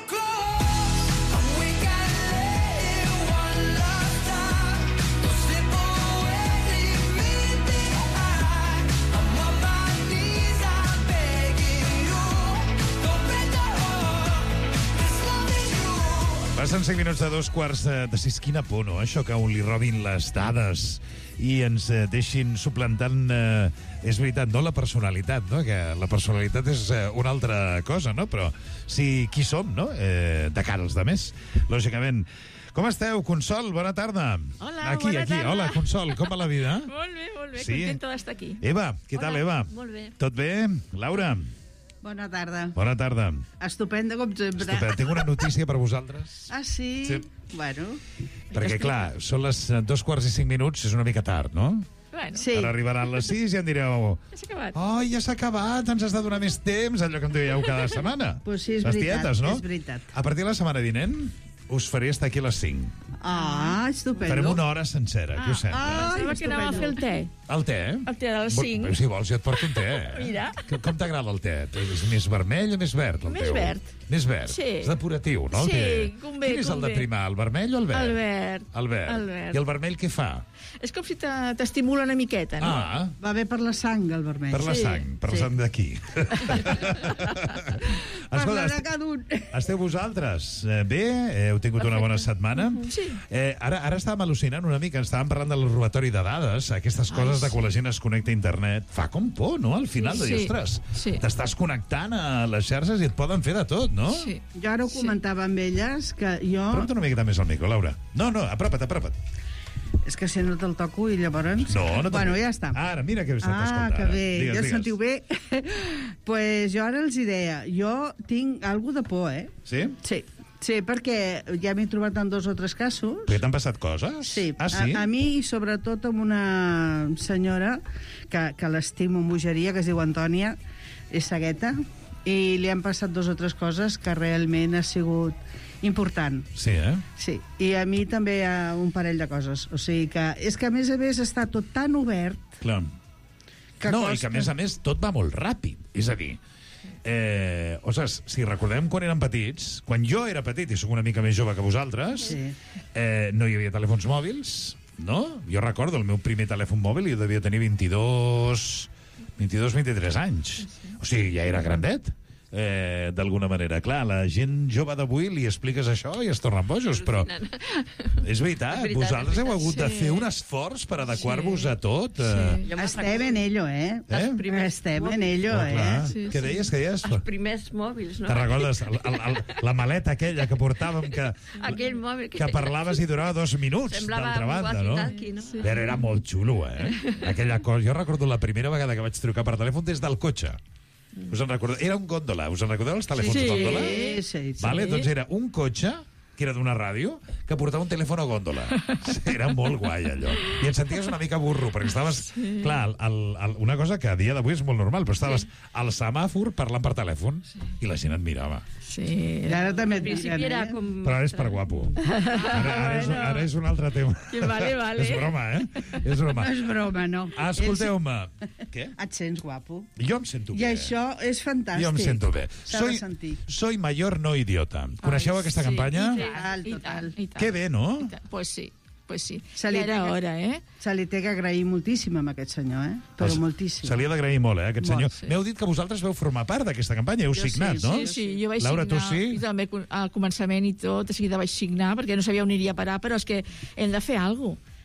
Passen cinc minuts de dos quarts de sis. Quina por, no? Això que un li robin les dades i ens eh, deixin suplantant, eh, és veritat, no la personalitat, no? Que la personalitat és eh, una altra cosa, no? Però sí, qui som, no? Eh, de cara als demés, lògicament. Com esteu, Consol? Bona tarda. Hola, aquí, bona aquí. tarda. Hola, Consol, com va la vida? Molt bé, molt bé, Sí? contenta d'estar aquí. Eva, què tal, Hola, Eva? molt bé. Tot bé? Laura? Bona tarda. Bona tarda. Estupenda, com sempre. Estupenda. Tinc una notícia per vosaltres. Ah, sí? Sí. Bueno. Perquè, clar, són les eh, dos quarts i cinc minuts, és una mica tard, no? Bueno. Sí. Ara arribaran les sis i em direu... Ja s'ha acabat. Oh, ja s'ha acabat, ens has de donar més temps, allò que em dèieu cada setmana. Pues sí, és les veritat, tietes, no? és veritat. A partir de la setmana vinent us faré estar aquí a les cinc. Ah, estupendo. Farem una hora sencera, què us sembla? Ah, Sembla que anàvem a fer el te. El te, eh? El te de les cinc. Si vols, jo et porto un te, eh? Mira. Com com t'agrada el te? És més vermell o més verd, el Més teu? verd. Més verd. Sí. És depuratiu, no, el Sí, te? convé, Quin és el de convé. primar, el vermell o el verd? El verd. El verd. El verd. I el vermell què fa? És com si te- t'estimula una miqueta, no? Ah, Va bé per la sang, el vermell. per la Sí. sang, per la Sí. sang d'aquí. Escolta, Parlarà cada un. esteu vosaltres eh, bé? Eh, heu tingut una bona setmana? Sí. Eh, ara, ara estàvem al·lucinant una mica, estàvem parlant del robatori de dades, aquestes coses Ai, de quan la gent es connecta a internet. Fa com por, no? Al final, Sí, de dir, sí, ostres, sí. t'estàs connectant a les xarxes i et poden fer de tot, no? Sí. Jo ara ho comentava amb elles, que jo... Apropa't una miqueta més al micro, Laura. No, no, apropa't, apropa't. És que si no te'l toco i llavors... No, no te'l- Bueno, ja està. Ara, mira que bé se't Ah, escolta, que ara. bé. Digues, ja digues. sentiu bé? Pues jo ara els hi deia, jo tinc algú de por, eh? Sí? Sí. Sí, perquè ja m'he trobat en dos o tres casos. Perquè t'han passat coses? Sí, Ah, sí? A, a mi i sobretot amb una senyora que, que l'estimo amb bogeria, que es diu Antònia, és cegueta, i li han passat dos o tres coses que realment ha sigut important. Sí, eh? Sí, i a mi també hi ha un parell de coses. O sigui que és que a més a més està tot tan obert Clar. que no, costa. i que a més a més tot va molt ràpid. És a dir, eh, ostres, si recordem quan érem petits, quan jo era petit i sóc una mica més jove que vosaltres, Sí. eh, no hi havia telèfons mòbils, no? Jo recordo el meu primer telèfon mòbil i jo devia tenir vint-i-dos, vint-i-dos, vint-i-tres anys. O sigui, ja era grandet. Eh, d'alguna manera. Clar, la gent jove d'avui li expliques això i es tornen bojos, però és veritat, És veritat, vosaltres és heu veritat. hagut de Sí. fer un esforç per adequar-vos Sí. a tot. Sí. Eh, Jo me'n Estem recordo. en ello, eh? Eh? Els primers Estem en mòbils. ello, oh, eh? clar. Sí, Què sí. deies, què deies? Els primers mòbils, no? Te'n recordes? El, el, el, la maleta aquella que portàvem que, Aquell mòbil que... que parlaves i durava dos minuts, Semblava d'altra un banda, no? walkie-talkie, no? Sí. Però era molt xulo, eh? Aquella cosa. Jo recordo la primera vegada que vaig trucar per telèfon des del cotxe. Us en recordeu? Era un gòndola. Us en recordeu els telèfons Sí, gòndola? Sí, sí, sí. Vale? Doncs era un cotxe que era d'una ràdio, que portava un telèfon a gòndola. Era molt guai, allò. I et senties una mica burro, perquè estaves... Sí. Clar, el, el, una cosa que a dia d'avui és molt normal, però estaves al semàfor parlant per telèfon i la gent et mirava. Sí. I ara també et Al principi miren, era eh? com... Però ara és per guapo. Ara, ara, és, ara és un altre tema. Vale, vale. És broma, eh? És broma. No és broma, no. Ah, escolteu-me. Què? Et sents guapo. Jo em sento I bé. això és fantàstic. Jo em sento bé. S'ha de sentir. soy mayor, no idiota. Coneixeu Ai, aquesta sí, campanya? i tant, i tant, i tant. Que bé, no? I tant. Pues sí, pues sí. Se li Ja era té que- hora, eh? Se li té que agrair moltíssim a aquest senyor, eh? Però Se- moltíssim. Se li ha d'agrair molt, eh, aquest Molt, senyor. sí. M'heu dit que vosaltres veu formar part d'aquesta campanya, heu Jo sí, signat, no? Sí, sí, jo vaig Laura, signar. tu sí? I també al començament i tot, de seguida vaig signar, perquè no sabia on iria a parar, però és que hem de fer alguna cosa.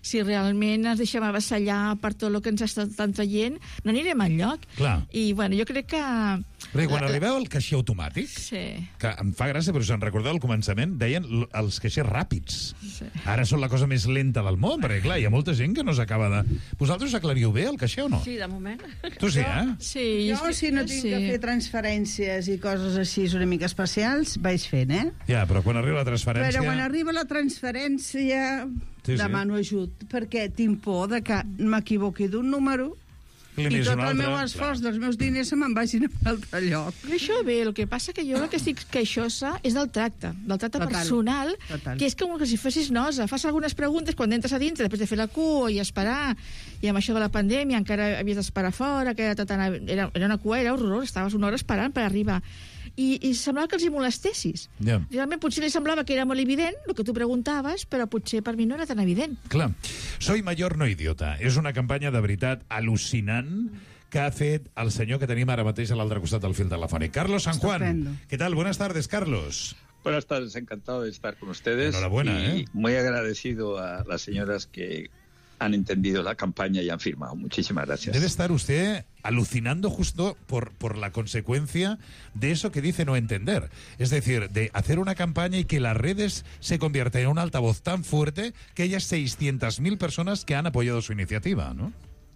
si realment ens deixem avassallar per tot el que ens estan traient, no anirem enlloc. Clar. I, bueno, jo crec que... Perquè quan arribeu al caixer automàtic, sí. que em fa gràcia, però si en recordeu al començament, deien l- els caixers ràpids. Sí. Ara són la cosa més lenta del món, perquè, clar, hi ha molta gent que no s'acaba de... Vosaltres aclariu bé el caixer o no? Sí, de moment. Tu sí, eh? Sí. Jo, si no tinc sí. que fer transferències i coses així una mica especials, vaig fent, eh? Ja, però quan arriba la transferència... Però quan arriba la transferència Sí, sí. demano ajut, perquè tinc por de que m'equivoqui d'un número Li i anis tot un el altre, meu clar. esforç dels meus diners se me'n vagin a un altre lloc. Però això bé, el que passa que jo el que estic queixosa és del tracte, del tracte Total. personal, Total. que és com que si fessis nosa, fas algunes preguntes quan entres a dintre, després de fer la cua i esperar, i amb això de la pandèmia encara havies d'esperar fora, que era, tot tan, era, era una cua, era horrorós, estaves una hora esperant per arribar. I, i semblava que els hi molestessis. Ja. Realment potser li semblava que era molt evident el que tu preguntaves, però potser per mi no era tan evident. Clar. Soy mayor, no idiota. És una campanya de veritat al·lucinant que ha fet el senyor que tenim ara mateix a l'altre costat del fil telefònic. Carlos San Juan. Estupendo. ¿Qué tal? Buenas tardes, Carlos. Buenas tardes, encantado de estar con ustedes. Enhorabuena, y ¿eh? muy agradecido a las señoras que han entendido la campaña y han firmado. Muchísimas gracias. Debe estar usted alucinando justo por, por la consecuencia de eso que dice no entender. Es decir, de hacer una campaña y que las redes se conviertan en un altavoz tan fuerte que haya seiscientas mil personas que han apoyado su iniciativa, ¿no?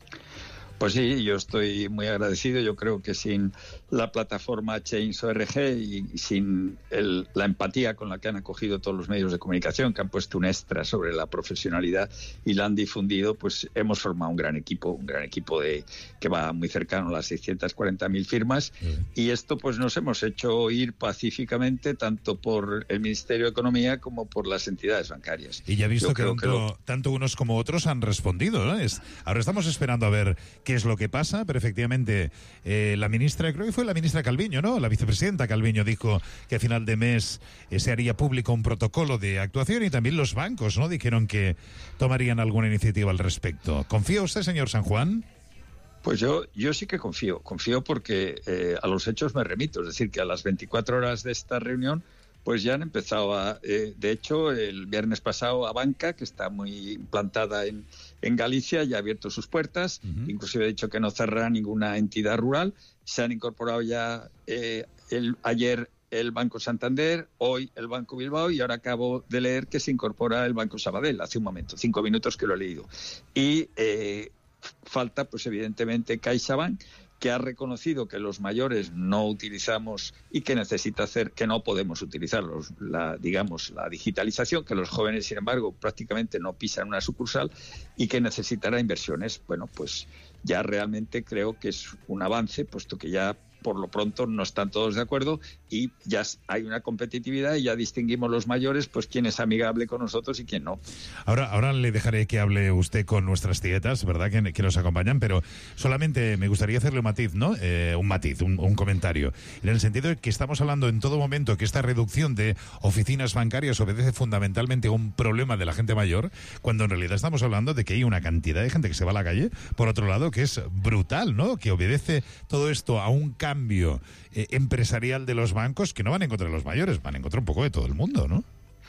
Pues sí, yo estoy muy agradecido. Yo creo que sin la plataforma Change punto org y sin el, la empatía con la que han acogido todos los medios de comunicación, que han puesto un extra sobre la profesionalidad y la han difundido, pues hemos formado un gran equipo, un gran equipo de que va muy cercano a las seiscientas cuarenta mil firmas. Sí. Y esto pues nos hemos hecho oír pacíficamente tanto por el Ministerio de Economía como por las entidades bancarias. Y ya he visto Yo que, creo tanto, que lo... tanto unos como otros han respondido, ¿no? Es, ahora estamos esperando a ver qué es lo que pasa, pero efectivamente eh, la ministra, creo que fue la ministra Calviño, ¿no? La vicepresidenta Calviño dijo que a final de mes eh, se haría público un protocolo de actuación y también los bancos, ¿no? Dijeron que tomarían alguna iniciativa al respecto. ¿Confía usted, señor San Juan? Pues yo, yo sí que confío, confío porque eh, a los hechos me remito, es decir, que a las veinticuatro horas de esta reunión pues ya han empezado a... Eh, de hecho, el viernes pasado Abanca, que está muy implantada en, en Galicia, ya ha abierto sus puertas, uh-huh. Inclusive ha dicho que no cerrará ninguna entidad rural. Se han incorporado ya eh, el, ayer el Banco Santander, hoy el Banco Bilbao y ahora acabo de leer que se incorpora el Banco Sabadell, hace un momento, cinco minutos que lo he leído. Y eh, falta, pues evidentemente, CaixaBank, que ha reconocido que los mayores no utilizamos y que necesita hacer, que no podemos utilizarlos, la, digamos, la digitalización, que los jóvenes, sin embargo, prácticamente no pisan una sucursal y que necesitará inversiones. Bueno, pues ya realmente creo que es un avance, puesto que ya por lo pronto no están todos de acuerdo y ya hay una competitividad y ya distinguimos los mayores, pues quién es amigable con nosotros y quién no. Ahora, ahora le dejaré que hable usted con nuestras tietas, ¿verdad?, que, que nos acompañan, pero solamente me gustaría hacerle un matiz, ¿no? Eh, un matiz, un, un comentario. En el sentido de que estamos hablando en todo momento que esta reducción de oficinas bancarias obedece fundamentalmente a un problema de la gente mayor, cuando en realidad estamos hablando de que hay una cantidad de gente que se va a la calle, por otro lado, que es brutal, ¿no? Que obedece todo esto a un cambio cambio eh, empresarial de los bancos que no van en contra de los mayores, van en contra un poco de todo el mundo, ¿no?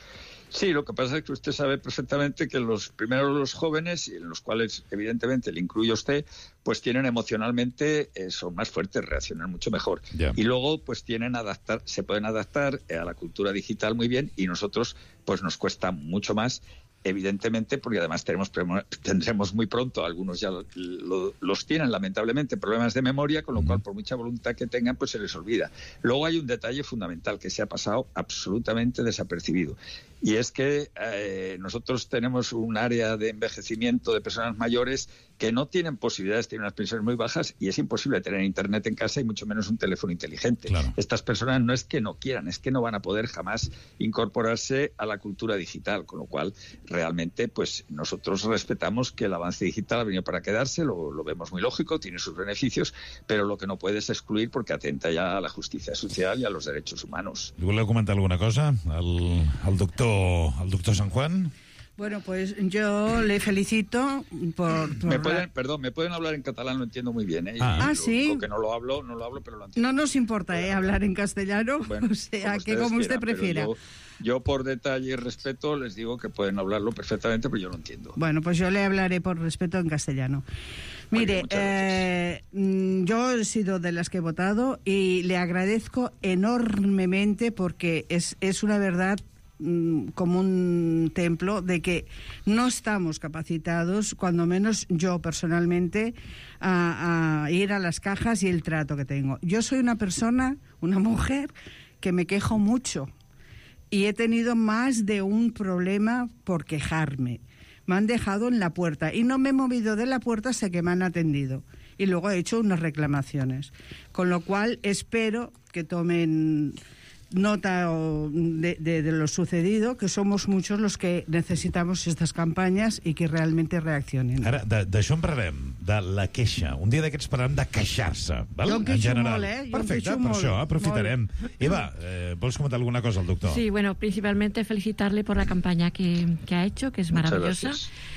Sí, lo que pasa es que usted sabe perfectamente que los primeros los jóvenes, y en los cuales evidentemente le incluye usted, pues tienen emocionalmente, eh, son más fuertes, reaccionan mucho mejor. Yeah. Y luego pues tienen adaptar, se pueden adaptar a la cultura digital muy bien y nosotros pues nos cuesta mucho más, evidentemente, porque además tenemos tendremos muy pronto, algunos ya lo, lo, los tienen lamentablemente, problemas de memoria, con lo cual por mucha voluntad que tengan pues se les olvida. Luego hay un detalle fundamental que se ha pasado absolutamente desapercibido y es que eh, nosotros tenemos un área de envejecimiento de personas mayores que no tienen posibilidades, tienen unas pensiones muy bajas y es imposible tener internet en casa y mucho menos un teléfono inteligente. Claro. Estas personas no es que no quieran, es que no van a poder jamás incorporarse a la cultura digital, con lo cual realmente pues nosotros respetamos que el avance digital ha venido para quedarse, lo, lo vemos muy lógico, tiene sus beneficios, pero lo que no puede es excluir porque atenta ya a la justicia social y a los derechos humanos. ¿Le voleu comentar alguna cosa al, al doctor al doctor San Juan? Bueno, pues yo le felicito por... por me pueden, perdón, me pueden hablar en catalán, lo entiendo muy bien, ¿eh? Ah, y ah lo sí. único que no lo hablo, no lo hablo, pero lo entiendo. No nos importa, ¿eh? Hablar en castellano, bueno, o sea, como que como usted quieran, prefiera. Yo, yo, por detalle y respeto, les digo que pueden hablarlo perfectamente, pero yo lo entiendo. Bueno, pues yo le hablaré por respeto en castellano. Mire, eh, yo he sido de las que he votado y le agradezco enormemente porque es, es una verdad como un templo de que no estamos capacitados, cuando menos yo personalmente, a, a ir a las cajas y el trato que tengo. Yo soy una persona, una mujer, que me quejo mucho y he tenido más de un problema por quejarme. Me han dejado en la puerta y no me he movido de la puerta hasta que me han atendido. Y luego he hecho unas reclamaciones. Con lo cual espero que tomen nota de, de, de lo sucedido, que somos muchos los que necesitamos estas campañas i que realment reaccionin. Ara, d'això en parlarem, de la queixa. Un dia d'aquests parlarem de queixar-se, val? Jo em queixo molt, eh? Jo Perfecte, em per molt, això aprofitarem. Molt. Eva, eh, ¿vols comentar alguna cosa al doctor? Sí, bueno, principalmente felicitarle por la campaña que, que ha hecho, que es maravillosa.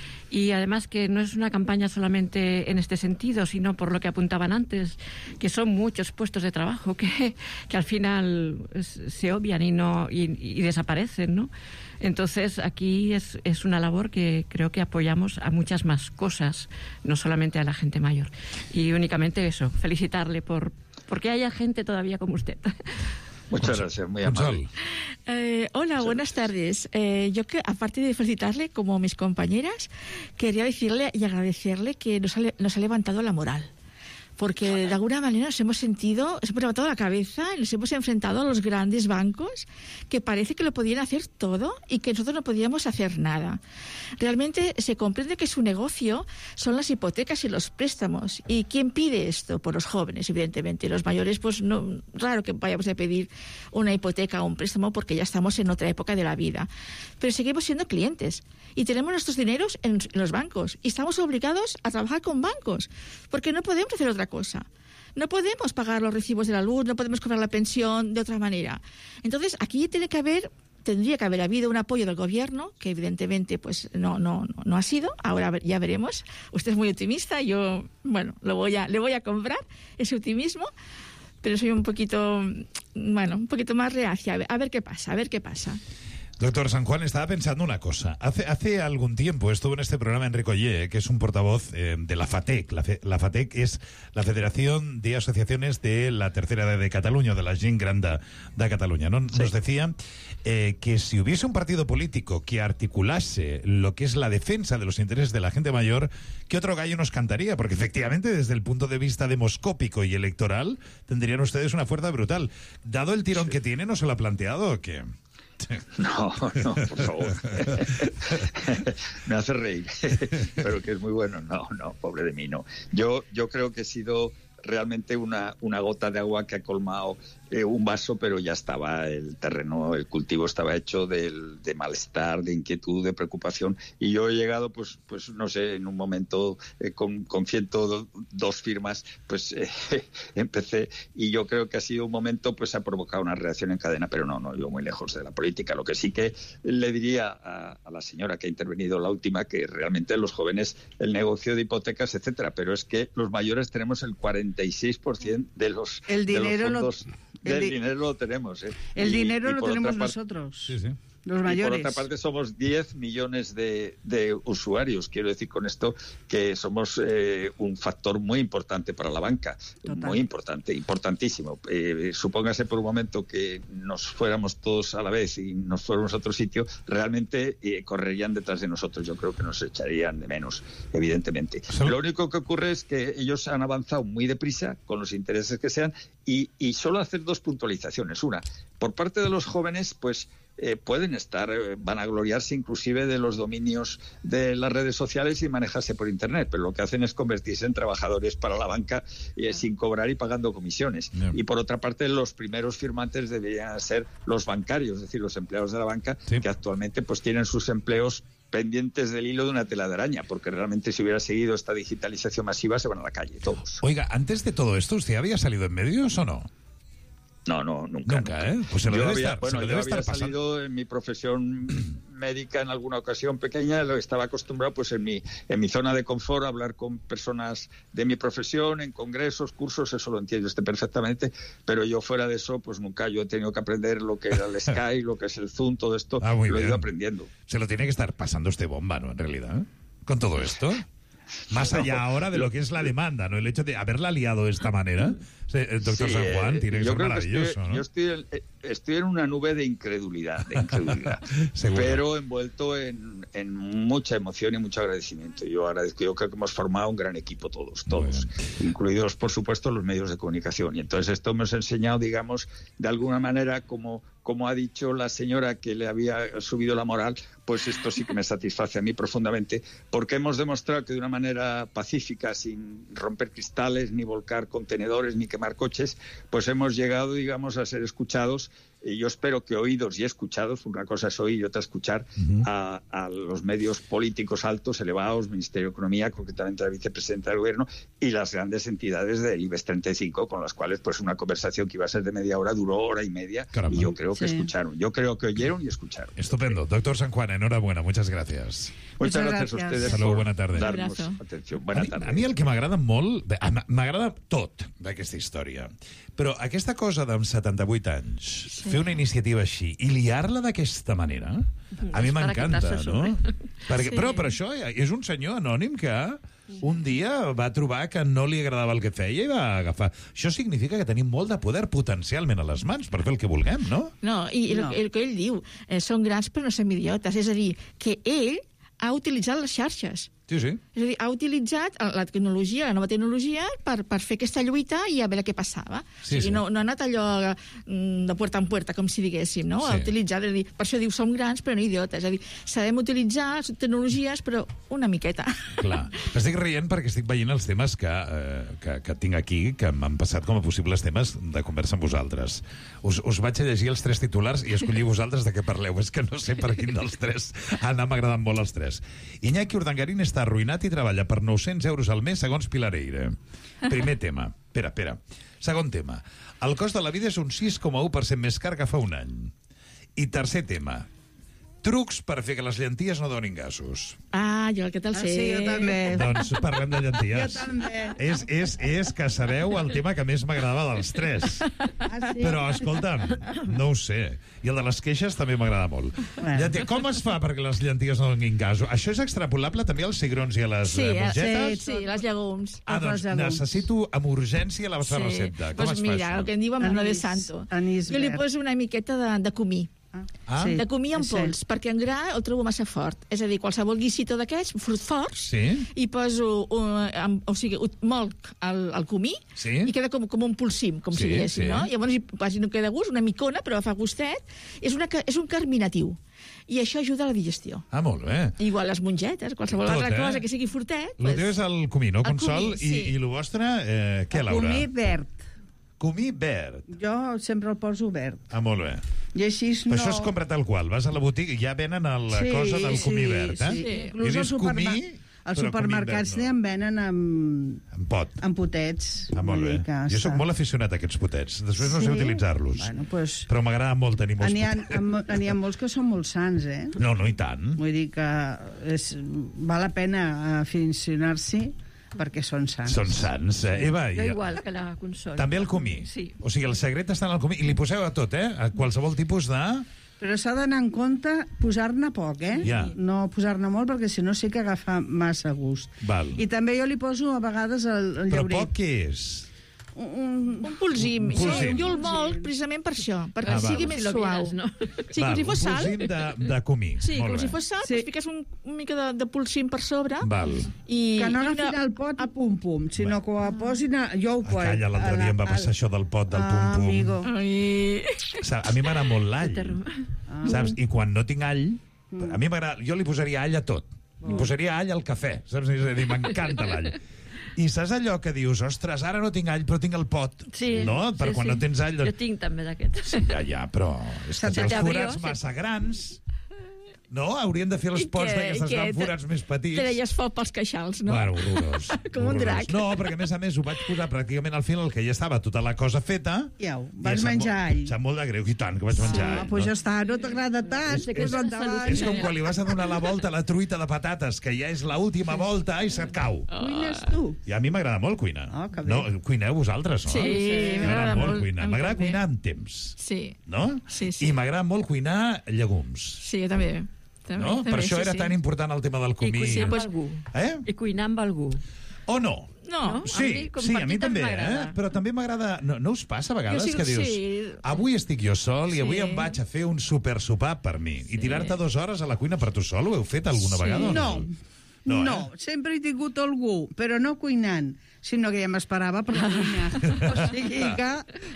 Y además que no es una campaña solamente en este sentido, sino por lo que apuntaban antes, que son muchos puestos de trabajo que, que al final se obvian y no y, y desaparecen, ¿no? Entonces aquí es, es una labor que creo que apoyamos a muchas más cosas, no solamente a la gente mayor. Y únicamente eso, felicitarle por porque haya gente todavía como usted. Muchas gracias, muy amable. Eh, hola, buenas tardes. Eh, yo, que aparte de felicitarle como mis compañeras, quería decirle y agradecerle que nos ha, nos ha levantado la moral. Porque de alguna manera nos hemos sentido, nos hemos levantado la cabeza y nos hemos enfrentado a los grandes bancos que parece que lo podían hacer todo y que nosotros no podíamos hacer nada. Realmente se comprende que su negocio son las hipotecas y los préstamos. ¿Y quién pide esto? Por los jóvenes, evidentemente. Los mayores, pues no, raro que vayamos a pedir una hipoteca o un préstamo porque ya estamos en otra época de la vida. Pero seguimos siendo clientes y tenemos nuestros dineros en, en los bancos y estamos obligados a trabajar con bancos porque no podemos hacer otra cosa. No podemos pagar los recibos de la luz, no podemos cobrar la pensión de otra manera. Entonces, aquí tiene que haber, tendría que haber habido un apoyo del gobierno, que evidentemente pues no, no, no ha sido. Ahora ya veremos. Usted es muy optimista, yo, bueno, lo voy a, le voy a comprar ese optimismo, pero soy un poquito, bueno, un poquito más reacia. A ver, a ver qué pasa, a ver qué pasa. Doctor San Juan, estaba pensando una cosa. Hace, hace algún tiempo estuvo en este programa Enrico Ollé, que es un portavoz eh, de la FATEC. La, Fe, la FATEC es la Federación de Asociaciones de la Tercera Edad de Cataluña, de la gent gran de, de Cataluña. ¿No? Sí. Nos decía eh, que si hubiese un partido político que articulase lo que es la defensa de los intereses de la gente mayor, ¿qué otro gallo nos cantaría? Porque efectivamente, desde el punto de vista demoscópico y electoral, tendrían ustedes una fuerza brutal. Dado el tirón sí. que tiene, ¿no se lo ha planteado o qué? No, no, por favor. Me hace reír, pero que es muy bueno. No, no, pobre de mí, no. Yo, yo creo que he sido realmente una, una gota de agua que ha colmado eh, un vaso, pero ya estaba el terreno, el cultivo estaba hecho del, de malestar, de inquietud, de preocupación, y yo he llegado, pues, pues no sé, en un momento eh, con, con ciento dos firmas, pues eh, empecé, y yo creo que ha sido un momento, pues ha provocado una reacción en cadena, pero no, no, yo muy lejos de la política. Lo que sí que le diría a, a la señora que ha intervenido, la última, que realmente los jóvenes, el negocio de hipotecas, etcétera, pero es que los mayores tenemos el cuarenta y seis por ciento de los, el dinero de los fondos, lo, del di dinero lo tenemos. ¿eh? El y, dinero y lo tenemos parte, nosotros. Sí, sí. Los mayores. Y por otra parte somos diez millones de, de usuarios. Quiero decir con esto que somos eh, un factor muy importante para la banca. Total. Muy importante, importantísimo. Eh, supóngase por un momento que nos fuéramos todos a la vez y nos fuéramos a otro sitio, realmente eh, correrían detrás de nosotros. Yo creo que nos echarían de menos, evidentemente. ¿Sí? Lo único que ocurre es que ellos han avanzado muy deprisa con los intereses que sean y, y solo hacer dos puntualizaciones. Una, por parte de los jóvenes, pues Eh, pueden estar, eh, van a gloriarse inclusive de los dominios de las redes sociales y manejarse por Internet, pero lo que hacen es convertirse en trabajadores para la banca eh, sin cobrar y pagando comisiones. Yeah. Y por otra parte, los primeros firmantes deberían ser los bancarios, es decir, los empleados de la banca, sí. que actualmente pues tienen sus empleos pendientes del hilo de una tela de araña, porque realmente si hubiera seguido esta digitalización masiva se van a la calle todos. Oiga, antes de todo esto, ¿usted había salido en medios o no? No, no, nunca. Nunca, ¿eh? Pues se lo yo debe había, estar, bueno, se lo yo debe había estar salido pasando. En mi profesión médica en alguna ocasión pequeña, lo estaba acostumbrado pues en mi, en mi zona de confort a hablar con personas de mi profesión, en congresos, cursos, eso lo entiendo usted perfectamente, pero yo fuera de eso, pues nunca yo he tenido que aprender lo que era el Skype, lo que es el Zoom, todo esto, ah, lo bien. he ido aprendiendo. Se lo tiene que estar pasando este bomba, ¿no? En realidad, ¿eh? Con todo esto. Más allá ahora de lo que es la demanda, ¿no? El hecho de haberla liado de esta manera, el doctor Sí, San Juan, eh, tiene que yo ser creo maravilloso, que estoy, ¿no? Yo estoy en, estoy en una nube de incredulidad, de incredulidad pero envuelto en, en mucha emoción y mucho agradecimiento. Yo agradezco, yo creo que hemos formado un gran equipo todos, todos, incluidos, por supuesto, los medios de comunicación. Y entonces esto me ha enseñado, digamos, de alguna manera, como, como ha dicho la señora que le había subido la moral, pues esto sí que me satisface a mí profundamente, porque hemos demostrado que de una manera pacífica, sin romper cristales, ni volcar contenedores, ni quemar coches, pues hemos llegado, digamos, a ser escuchados. Y yo espero que oídos y escuchados, una cosa es oír y otra escuchar, uh-huh. a, a los medios políticos altos, elevados, Ministerio de Economía, concretamente la vicepresidenta del Gobierno, y las grandes entidades del IBEX treinta y cinco, con las cuales pues una conversación que iba a ser de media hora duró hora y media. Caramba. Y yo creo que sí. escucharon, yo creo que oyeron y escucharon. Estupendo. Doctor San Juan, enhorabuena, muchas gracias. Muchas, muchas gracias, gracias a ustedes. Hasta luego, bona tarda. Darnos atenció. Bona tarda. A mi, a mi el que m'agrada molt, m'agrada tot d'aquesta història, però aquesta cosa d'amb setanta-vuit anys, sí. fer una iniciativa així i liar-la d'aquesta manera, a mi m'encanta, no? Perquè, sí. Però per això és un senyor anònim que un dia va trobar que no li agradava el que feia i va agafar. Això significa que tenim molt de poder potencialment a les mans per fer el que vulguem, no? No, i el, no. el que ell diu, eh, són grans però no som idiotes, és a dir, que ell ha utilitzat les xarxes. Sí, sí. És a dir, ha utilitzat la tecnologia, la nova tecnologia, per, per fer aquesta lluita i a veure què passava. Sí, o sigui, sí. No, no ha anat allò de puerta en puerta, com si diguéssim, no? Sí. Ha utilitzat, és a dir, per això diu, som grans però no idiotes. És a dir, sabem utilitzar les tecnologies, però una miqueta. Clar. Estic rient perquè estic veient els temes que, eh, que, que tinc aquí, que m'han passat com a possibles temes de conversa amb vosaltres. Us, us vaig a llegir els tres titulars i escollir vosaltres de què parleu. És que no sé per quin dels tres han m'agradat molt els tres. Iñaki Urdangarín està arruïnat i treballa per nou-cents euros al mes, segons Pilar Eire. Primer tema. Espera, espera. Segon tema. El cost de la vida és un sis coma u per cent més car que fa un any. I tercer tema. Trucs per fer que les llenties no donin gasos. Ah, jo què tal sé? Ah, sí, jo també. Doncs parlem de llenties. Jo també. És, és, és que sabeu el tema que més m'agradava dels tres. Ah, sí? Però, escolta'm, no ho sé. I el de les queixes també m'agrada molt. Bueno. Llentia, com es fa perquè les llenties no donin gasos? Això és extrapolable també als cigrons i a les sí, mongetes? Sí, sí, les llegums. Ah, doncs necessito amb urgència la vostra sí. recepta. Com pues es fa mira, això? el que en diu amb de santo. Anís jo li poso una miqueta de, de comí. Ah? Sí. De comí en pols, sí. perquè en gra el trobo massa fort. És a dir, qualsevol guisito d'aquests, fruit forts, sí. i poso, un, o sigui, molc el, el comí, sí. i queda com, com un polsim, com sí, si diguéssim, sí. no? Llavors, quasi no queda gust, una micona, però fa gustet. És, una, és un carminatiu. I això ajuda a la digestió. Ah, molt bé. Igual les mongetes, qualsevol Tot, altra eh? cosa que sigui fortet. El pues... teu és el comí, no, Consol? Comí, sí. I, I el vostre, eh, què, el Laura? comí verd. Comí verd. Jo sempre el poso verd. Ah, molt bé. I així no... Però això es compra tal qual. Vas a la botiga i ja venen la sí, cosa del comí sí, verd, eh? Sí, I dius comí... Els supermercats no. en venen amb... En pot. En potets. Ah, molt bé. Jo sóc molt aficionat a aquests potets. Després no sí? sé utilitzar-los. Bueno, pues... Però m'agrada molt tenir molts n'hi ha, potets. N'hi ha molts que són molt sants, eh? No, no, i tant. Vull dir que és, val la pena aficionar-s'hi perquè són sants. Són sants. Eh? Eva, jo igual que la Consol. També el comí? Sí. O sigui, el secret està en el comí. I li poseu a tot, eh? A qualsevol tipus de... Però s'ha d'anar en compte posar-ne poc, eh? Ja. No posar-ne molt, perquè si no sí que agafa massa gust. Val. I també jo li poso a vegades el, el Però llaurit. poc què és? Un, un polsim. Un polsim. Sí, jo el molt precisament per això, perquè ah, sigui més suau. No? Sí, val, com si fos sal. Un polsim de, de comí. Sí, molt com bé. si fos sal, sí. Pues fiques un, una mica de, de polsim per sobre. Val. I, que no i agafin una... el pot a pum-pum, sinó que ho posin a... Jo ho ah, calla, l'altre dia em va passar això del pot, del pum-pum. Amigo. A mi m'agrada molt l'all. Ah. Saps? I quan no tinc all, a mi m'agrada... Jo li posaria all a tot. Li posaria all al cafè. Saps? És a dir, m'encanta l'all. I saps allò que dius, ostres, ara no tinc all, però tinc el pot. Sí, no? Per sí, quan sí. no tens all... Doncs... Jo tinc també d'aquest. Sí, ja, ja, però... És que té els forats massa grans... No? Haurien de fer els pots d'aquestes grans forats més petits. Treies foc pels queixals, no? Bueno, horrorós. Com un drac. No, perquè a més a més ho vaig posar pràcticament al final, que ja estava tota la cosa feta. Ja ho, vas menjar all. Em sap molt de greu, i tant, que vaig menjar all. Ah, doncs ja està, no t'agrada tant. És, és, és com quan li vas a donar la volta a la truita de patates, que ja és l'última volta i se't cau. Cuines tu? I a mi m'agrada molt cuinar. Oh, que bé. No, cuineu vosaltres, no? Sí, m'agrada molt cuinar. M'agrada cuinar en temps. Sí. No? Sí, sí. I m'agrada molt cuinar llegums. Sí, jo també. També, no? també, Per això sí, era sí. tan important el tema del comí. I cuinar amb algú. Eh? I cuinar amb algú. O no? No. Sí, a mi, sí, a mi també, eh? Però també m'agrada... No, no us passa a vegades sí, que dius sí. avui estic jo sol i avui Sí. em vaig a fer un super sopar per mi. I tirar-te dues hores a la cuina per tu sol, ho heu fet alguna Sí. vegada o no? No. No, No, eh? sempre he tingut algú, però no cuinant, sinó que ja m'esperava per la cuina. O sigui que...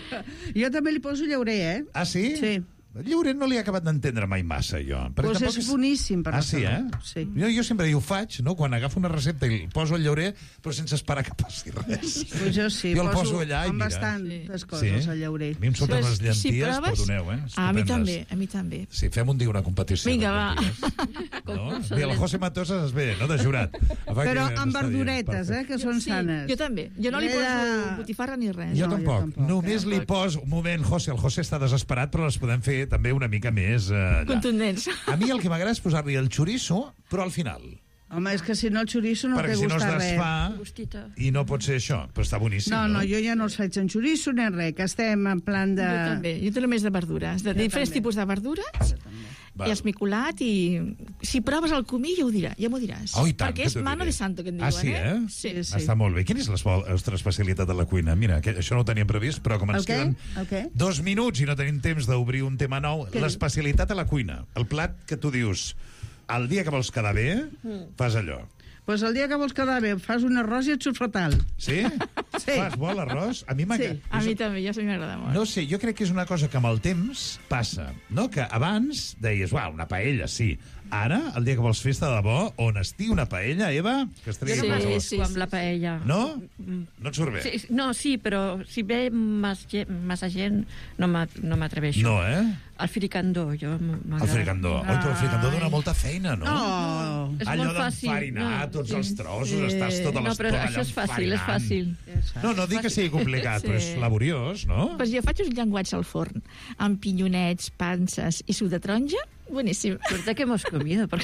Jo també li poso llaurer, eh? Ah, sí? Sí. El llaurer no li he acabat d'entendre mai massa, jo. Perquè Pues tampoc és boníssim per Ah, la sí, eh? salut. Sí. Jo, jo sempre ho faig, no? Quan agafo una recepta i poso el llaurer, però sense esperar que passi res. Pues jo sí, jo el poso poso allà i amb mira. bastantes coses, el llaurer. A mi em surten Pues, les llenties, si proves- perdoneu, eh? A mi Estupendes. també, a mi també. Sí, fem un dia una competició. Vinga, de va. llenties. No? I el José Matosas es ve, no?, de jurat. Però amb verduretes, eh, que són Sí, sanes. jo també. Jo no li He de- poso botifarra ni res. Jo No, tampoc. jo tampoc, Només li poso... Un moment, José, el José està desesperat, però les podem fer també una mica més... Eh, allà. Contundents. A mi el que m'agrada és posar-li el xoriço, però al final. Home, és que si no el xoriço no Perquè té si no es gustat res. desfà Gustito. i no pot ser això. Però està boníssim, No, no? no, jo ja no els faig en xoriço ni en res, que estem en plan de... Jo també. Jo també més de verdures, de Jo diferents també. tipus de verdures. Val. I esmicolat i... Si proves el comí ja ho dirà, ja m'ho diràs. Oh, i tant, Perquè que és t'ho mano diré. de santo, que en diuen, Ah, sí, eh? Sí, sí. Està molt bé. Quina és la vostra especialitat de la cuina? Mira, que això no ho teníem previst, però com ens El què? queden El què? dos minuts i no tenim temps d'obrir un tema nou, Què? l'especialitat a la cuina. El plat que tu dius, el dia que vols quedar bé, Mm. fas allò. Pues el dia que vols quedar bé fas un arròs i et surt fatal. Sí? Sí. Fas bo l'arròs? A mi m'agrada. Sí. A mi també, ja se m'agrada molt. No sé, jo crec que és una cosa que amb el temps passa, no? Que abans deies, uau, una paella, sí. Ara, el dia que vols fer de debò, on estigui una paella, Eva, que estaria Jo no sí, m'ajusto sí, amb la paella. No? No et surt bé? Sí, no, sí, però si ve mas, massa gent no m'a- no m'atreveixo. No, eh? El fricandó, jo m'agrada. El fricandó. Oi, però el fricandó dona molta feina, no? No, és Allò molt fàcil. d'enfarinar No, tots sí. els trossos, Sí. estàs tota No, l'estona però allà això és fàcil, és enfarinant. fàcil. No, no dic que sigui complicat, Sí. però és laboriós, no? Pues jo faig uns llenguats al forn, amb pinyonets, panses i suc de taronja. Boníssim. Suerte que hemos comido, porque...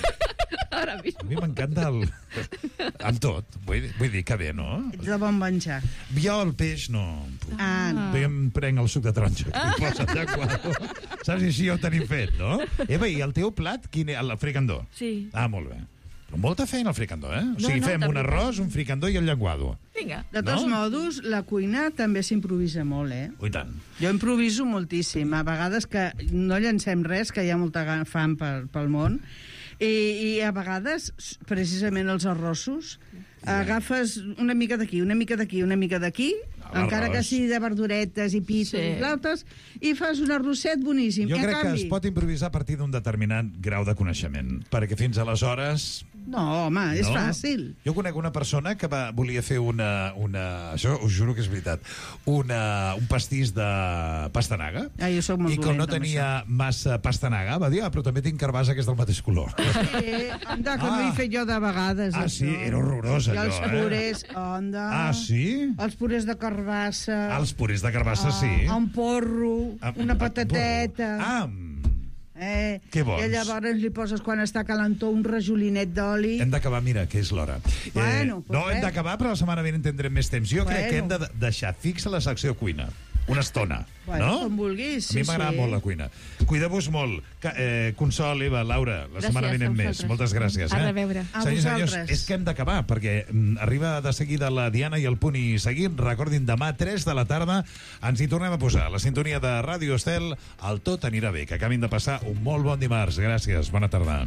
Ahora A mismo. mi m'encanta el... amb tot. Vull, vull dir que bé, no? Ets de bon menjar. Jo el peix no... Ah, no. Bé, em prenc el suc de taronja. Que li posa allà quadro. Saps? I així ja ho tenim fet, no? Eva, i el teu plat, quin és? El fricandó? Sí. Ah, molt bé. Però molta feina al fricandó, eh? O No, sigui, no, fem un també. arròs, un fricandó i el llenguado. Vinga. De tots No? modos, la cuina també s'improvisa molt, eh? Oh, i tant. Jo improviso moltíssim. A vegades que no llancem res, que hi ha molta ga- fam pel, pel món, i, i a vegades, precisament els arrossos, agafes una mica d'aquí, una mica d'aquí, una mica d'aquí, encara que sigui de verduretes i pizzas Sí. i flautes, i fas un arrosset boníssim. Jo I a crec canvi... que es pot improvisar a partir d'un determinat grau de coneixement, perquè fins aleshores... No, home, és no? fàcil. Jo conec una persona que va, volia fer una, una... Això us juro que és veritat. Una, un pastís de pastanaga. Ah, jo soc molt I com no dolenta amb tenia massa pastanaga, va dir, ah, però també tinc carbassa que és del mateix color. Sí, anda, que ah. no he fet jo de vegades, Ah, això. sí? Era horrorós, I allò, els eh? purés, anda. Ah, sí? Els purés de carbassa. Els purés de carbassa, ah, sí. Un porro, Ah, una ah, patateta. Ah, Eh, que bons. I llavors li poses, quan està calentó, un rajolinet d'oli. hem d'acabar, mira, que és l'hora. Bueno, pues no, hem res. d'acabar, però la setmana vinent tindrem més temps. Jo crec Bueno. que hem de deixar fixa la secció cuina. Una estona, Bueno, no? com vulguis, A mi sí, m'agrada sí. molt la cuina. Cuideu-vos molt. Ca- Eh, Consol, Eva, Laura, la Gràcies setmana a vinent més. vosaltres. Moltes gràcies. A Eh? reveure. A Senyors, senyors, vosaltres. és que hem d'acabar, perquè mm, arriba de seguida la Diana i el Punt i seguim. Recordin, demà, tres de la tarda, ens hi tornem a posar. La sintonia de Ràdio Estel, el tot anirà bé. Que acabin de passar un molt bon dimarts. Gràcies, bona tarda.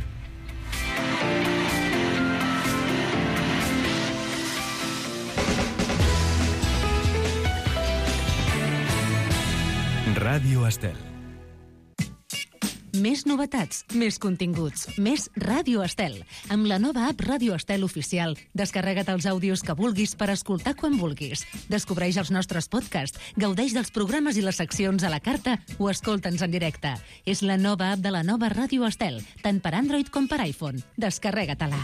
Ràdio Estel. Més novetats, més continguts, més Ràdio Estel. Amb la nova app Ràdio Estel Oficial, descarrega't els àudios que vulguis per escoltar quan vulguis. Descobreix els nostres podcasts, gaudeix dels programes i les seccions a la carta o escolta'ns en directe. És la nova app de la nova Ràdio Estel, tant per Android com per iPhone. Descarrega-te-la.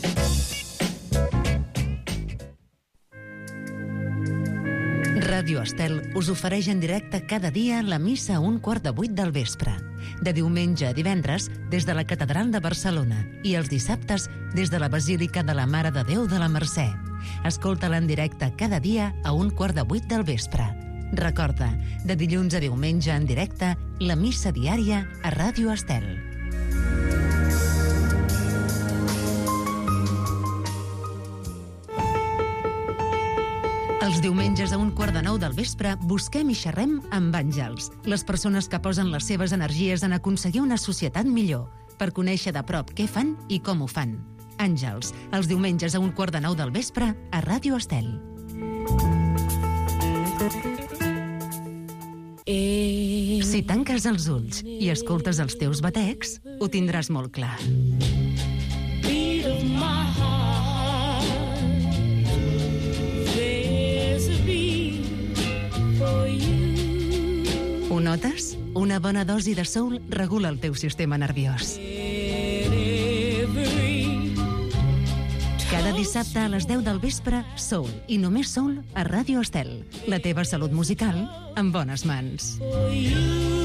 Ràdio Estel us ofereix en directe cada dia la missa a un quart de vuit del vespre. De diumenge a divendres, des de la Catedral de Barcelona, i els dissabtes, des de la Basílica de la Mare de Déu de la Mercè. Escolta-la en directe cada dia a un quart de vuit del vespre. Recorda, de dilluns a diumenge en directe, la missa diària a Ràdio Estel. Els diumenges a un quart de nou del vespre busquem i xerrem amb àngels, les persones que posen les seves energies en aconseguir una societat millor, per conèixer de prop què fan i com ho fan. Àngels, els diumenges a un quart de nou del vespre a Ràdio Estel. Si tanques els ulls i escoltes els teus batecs, ho tindràs molt clar. Ho notes? Una bona dosi de soul regula el teu sistema nerviós. Cada dissabte a les deu del vespre, soul, i només soul a Ràdio Estel. La teva salut musical en bones mans.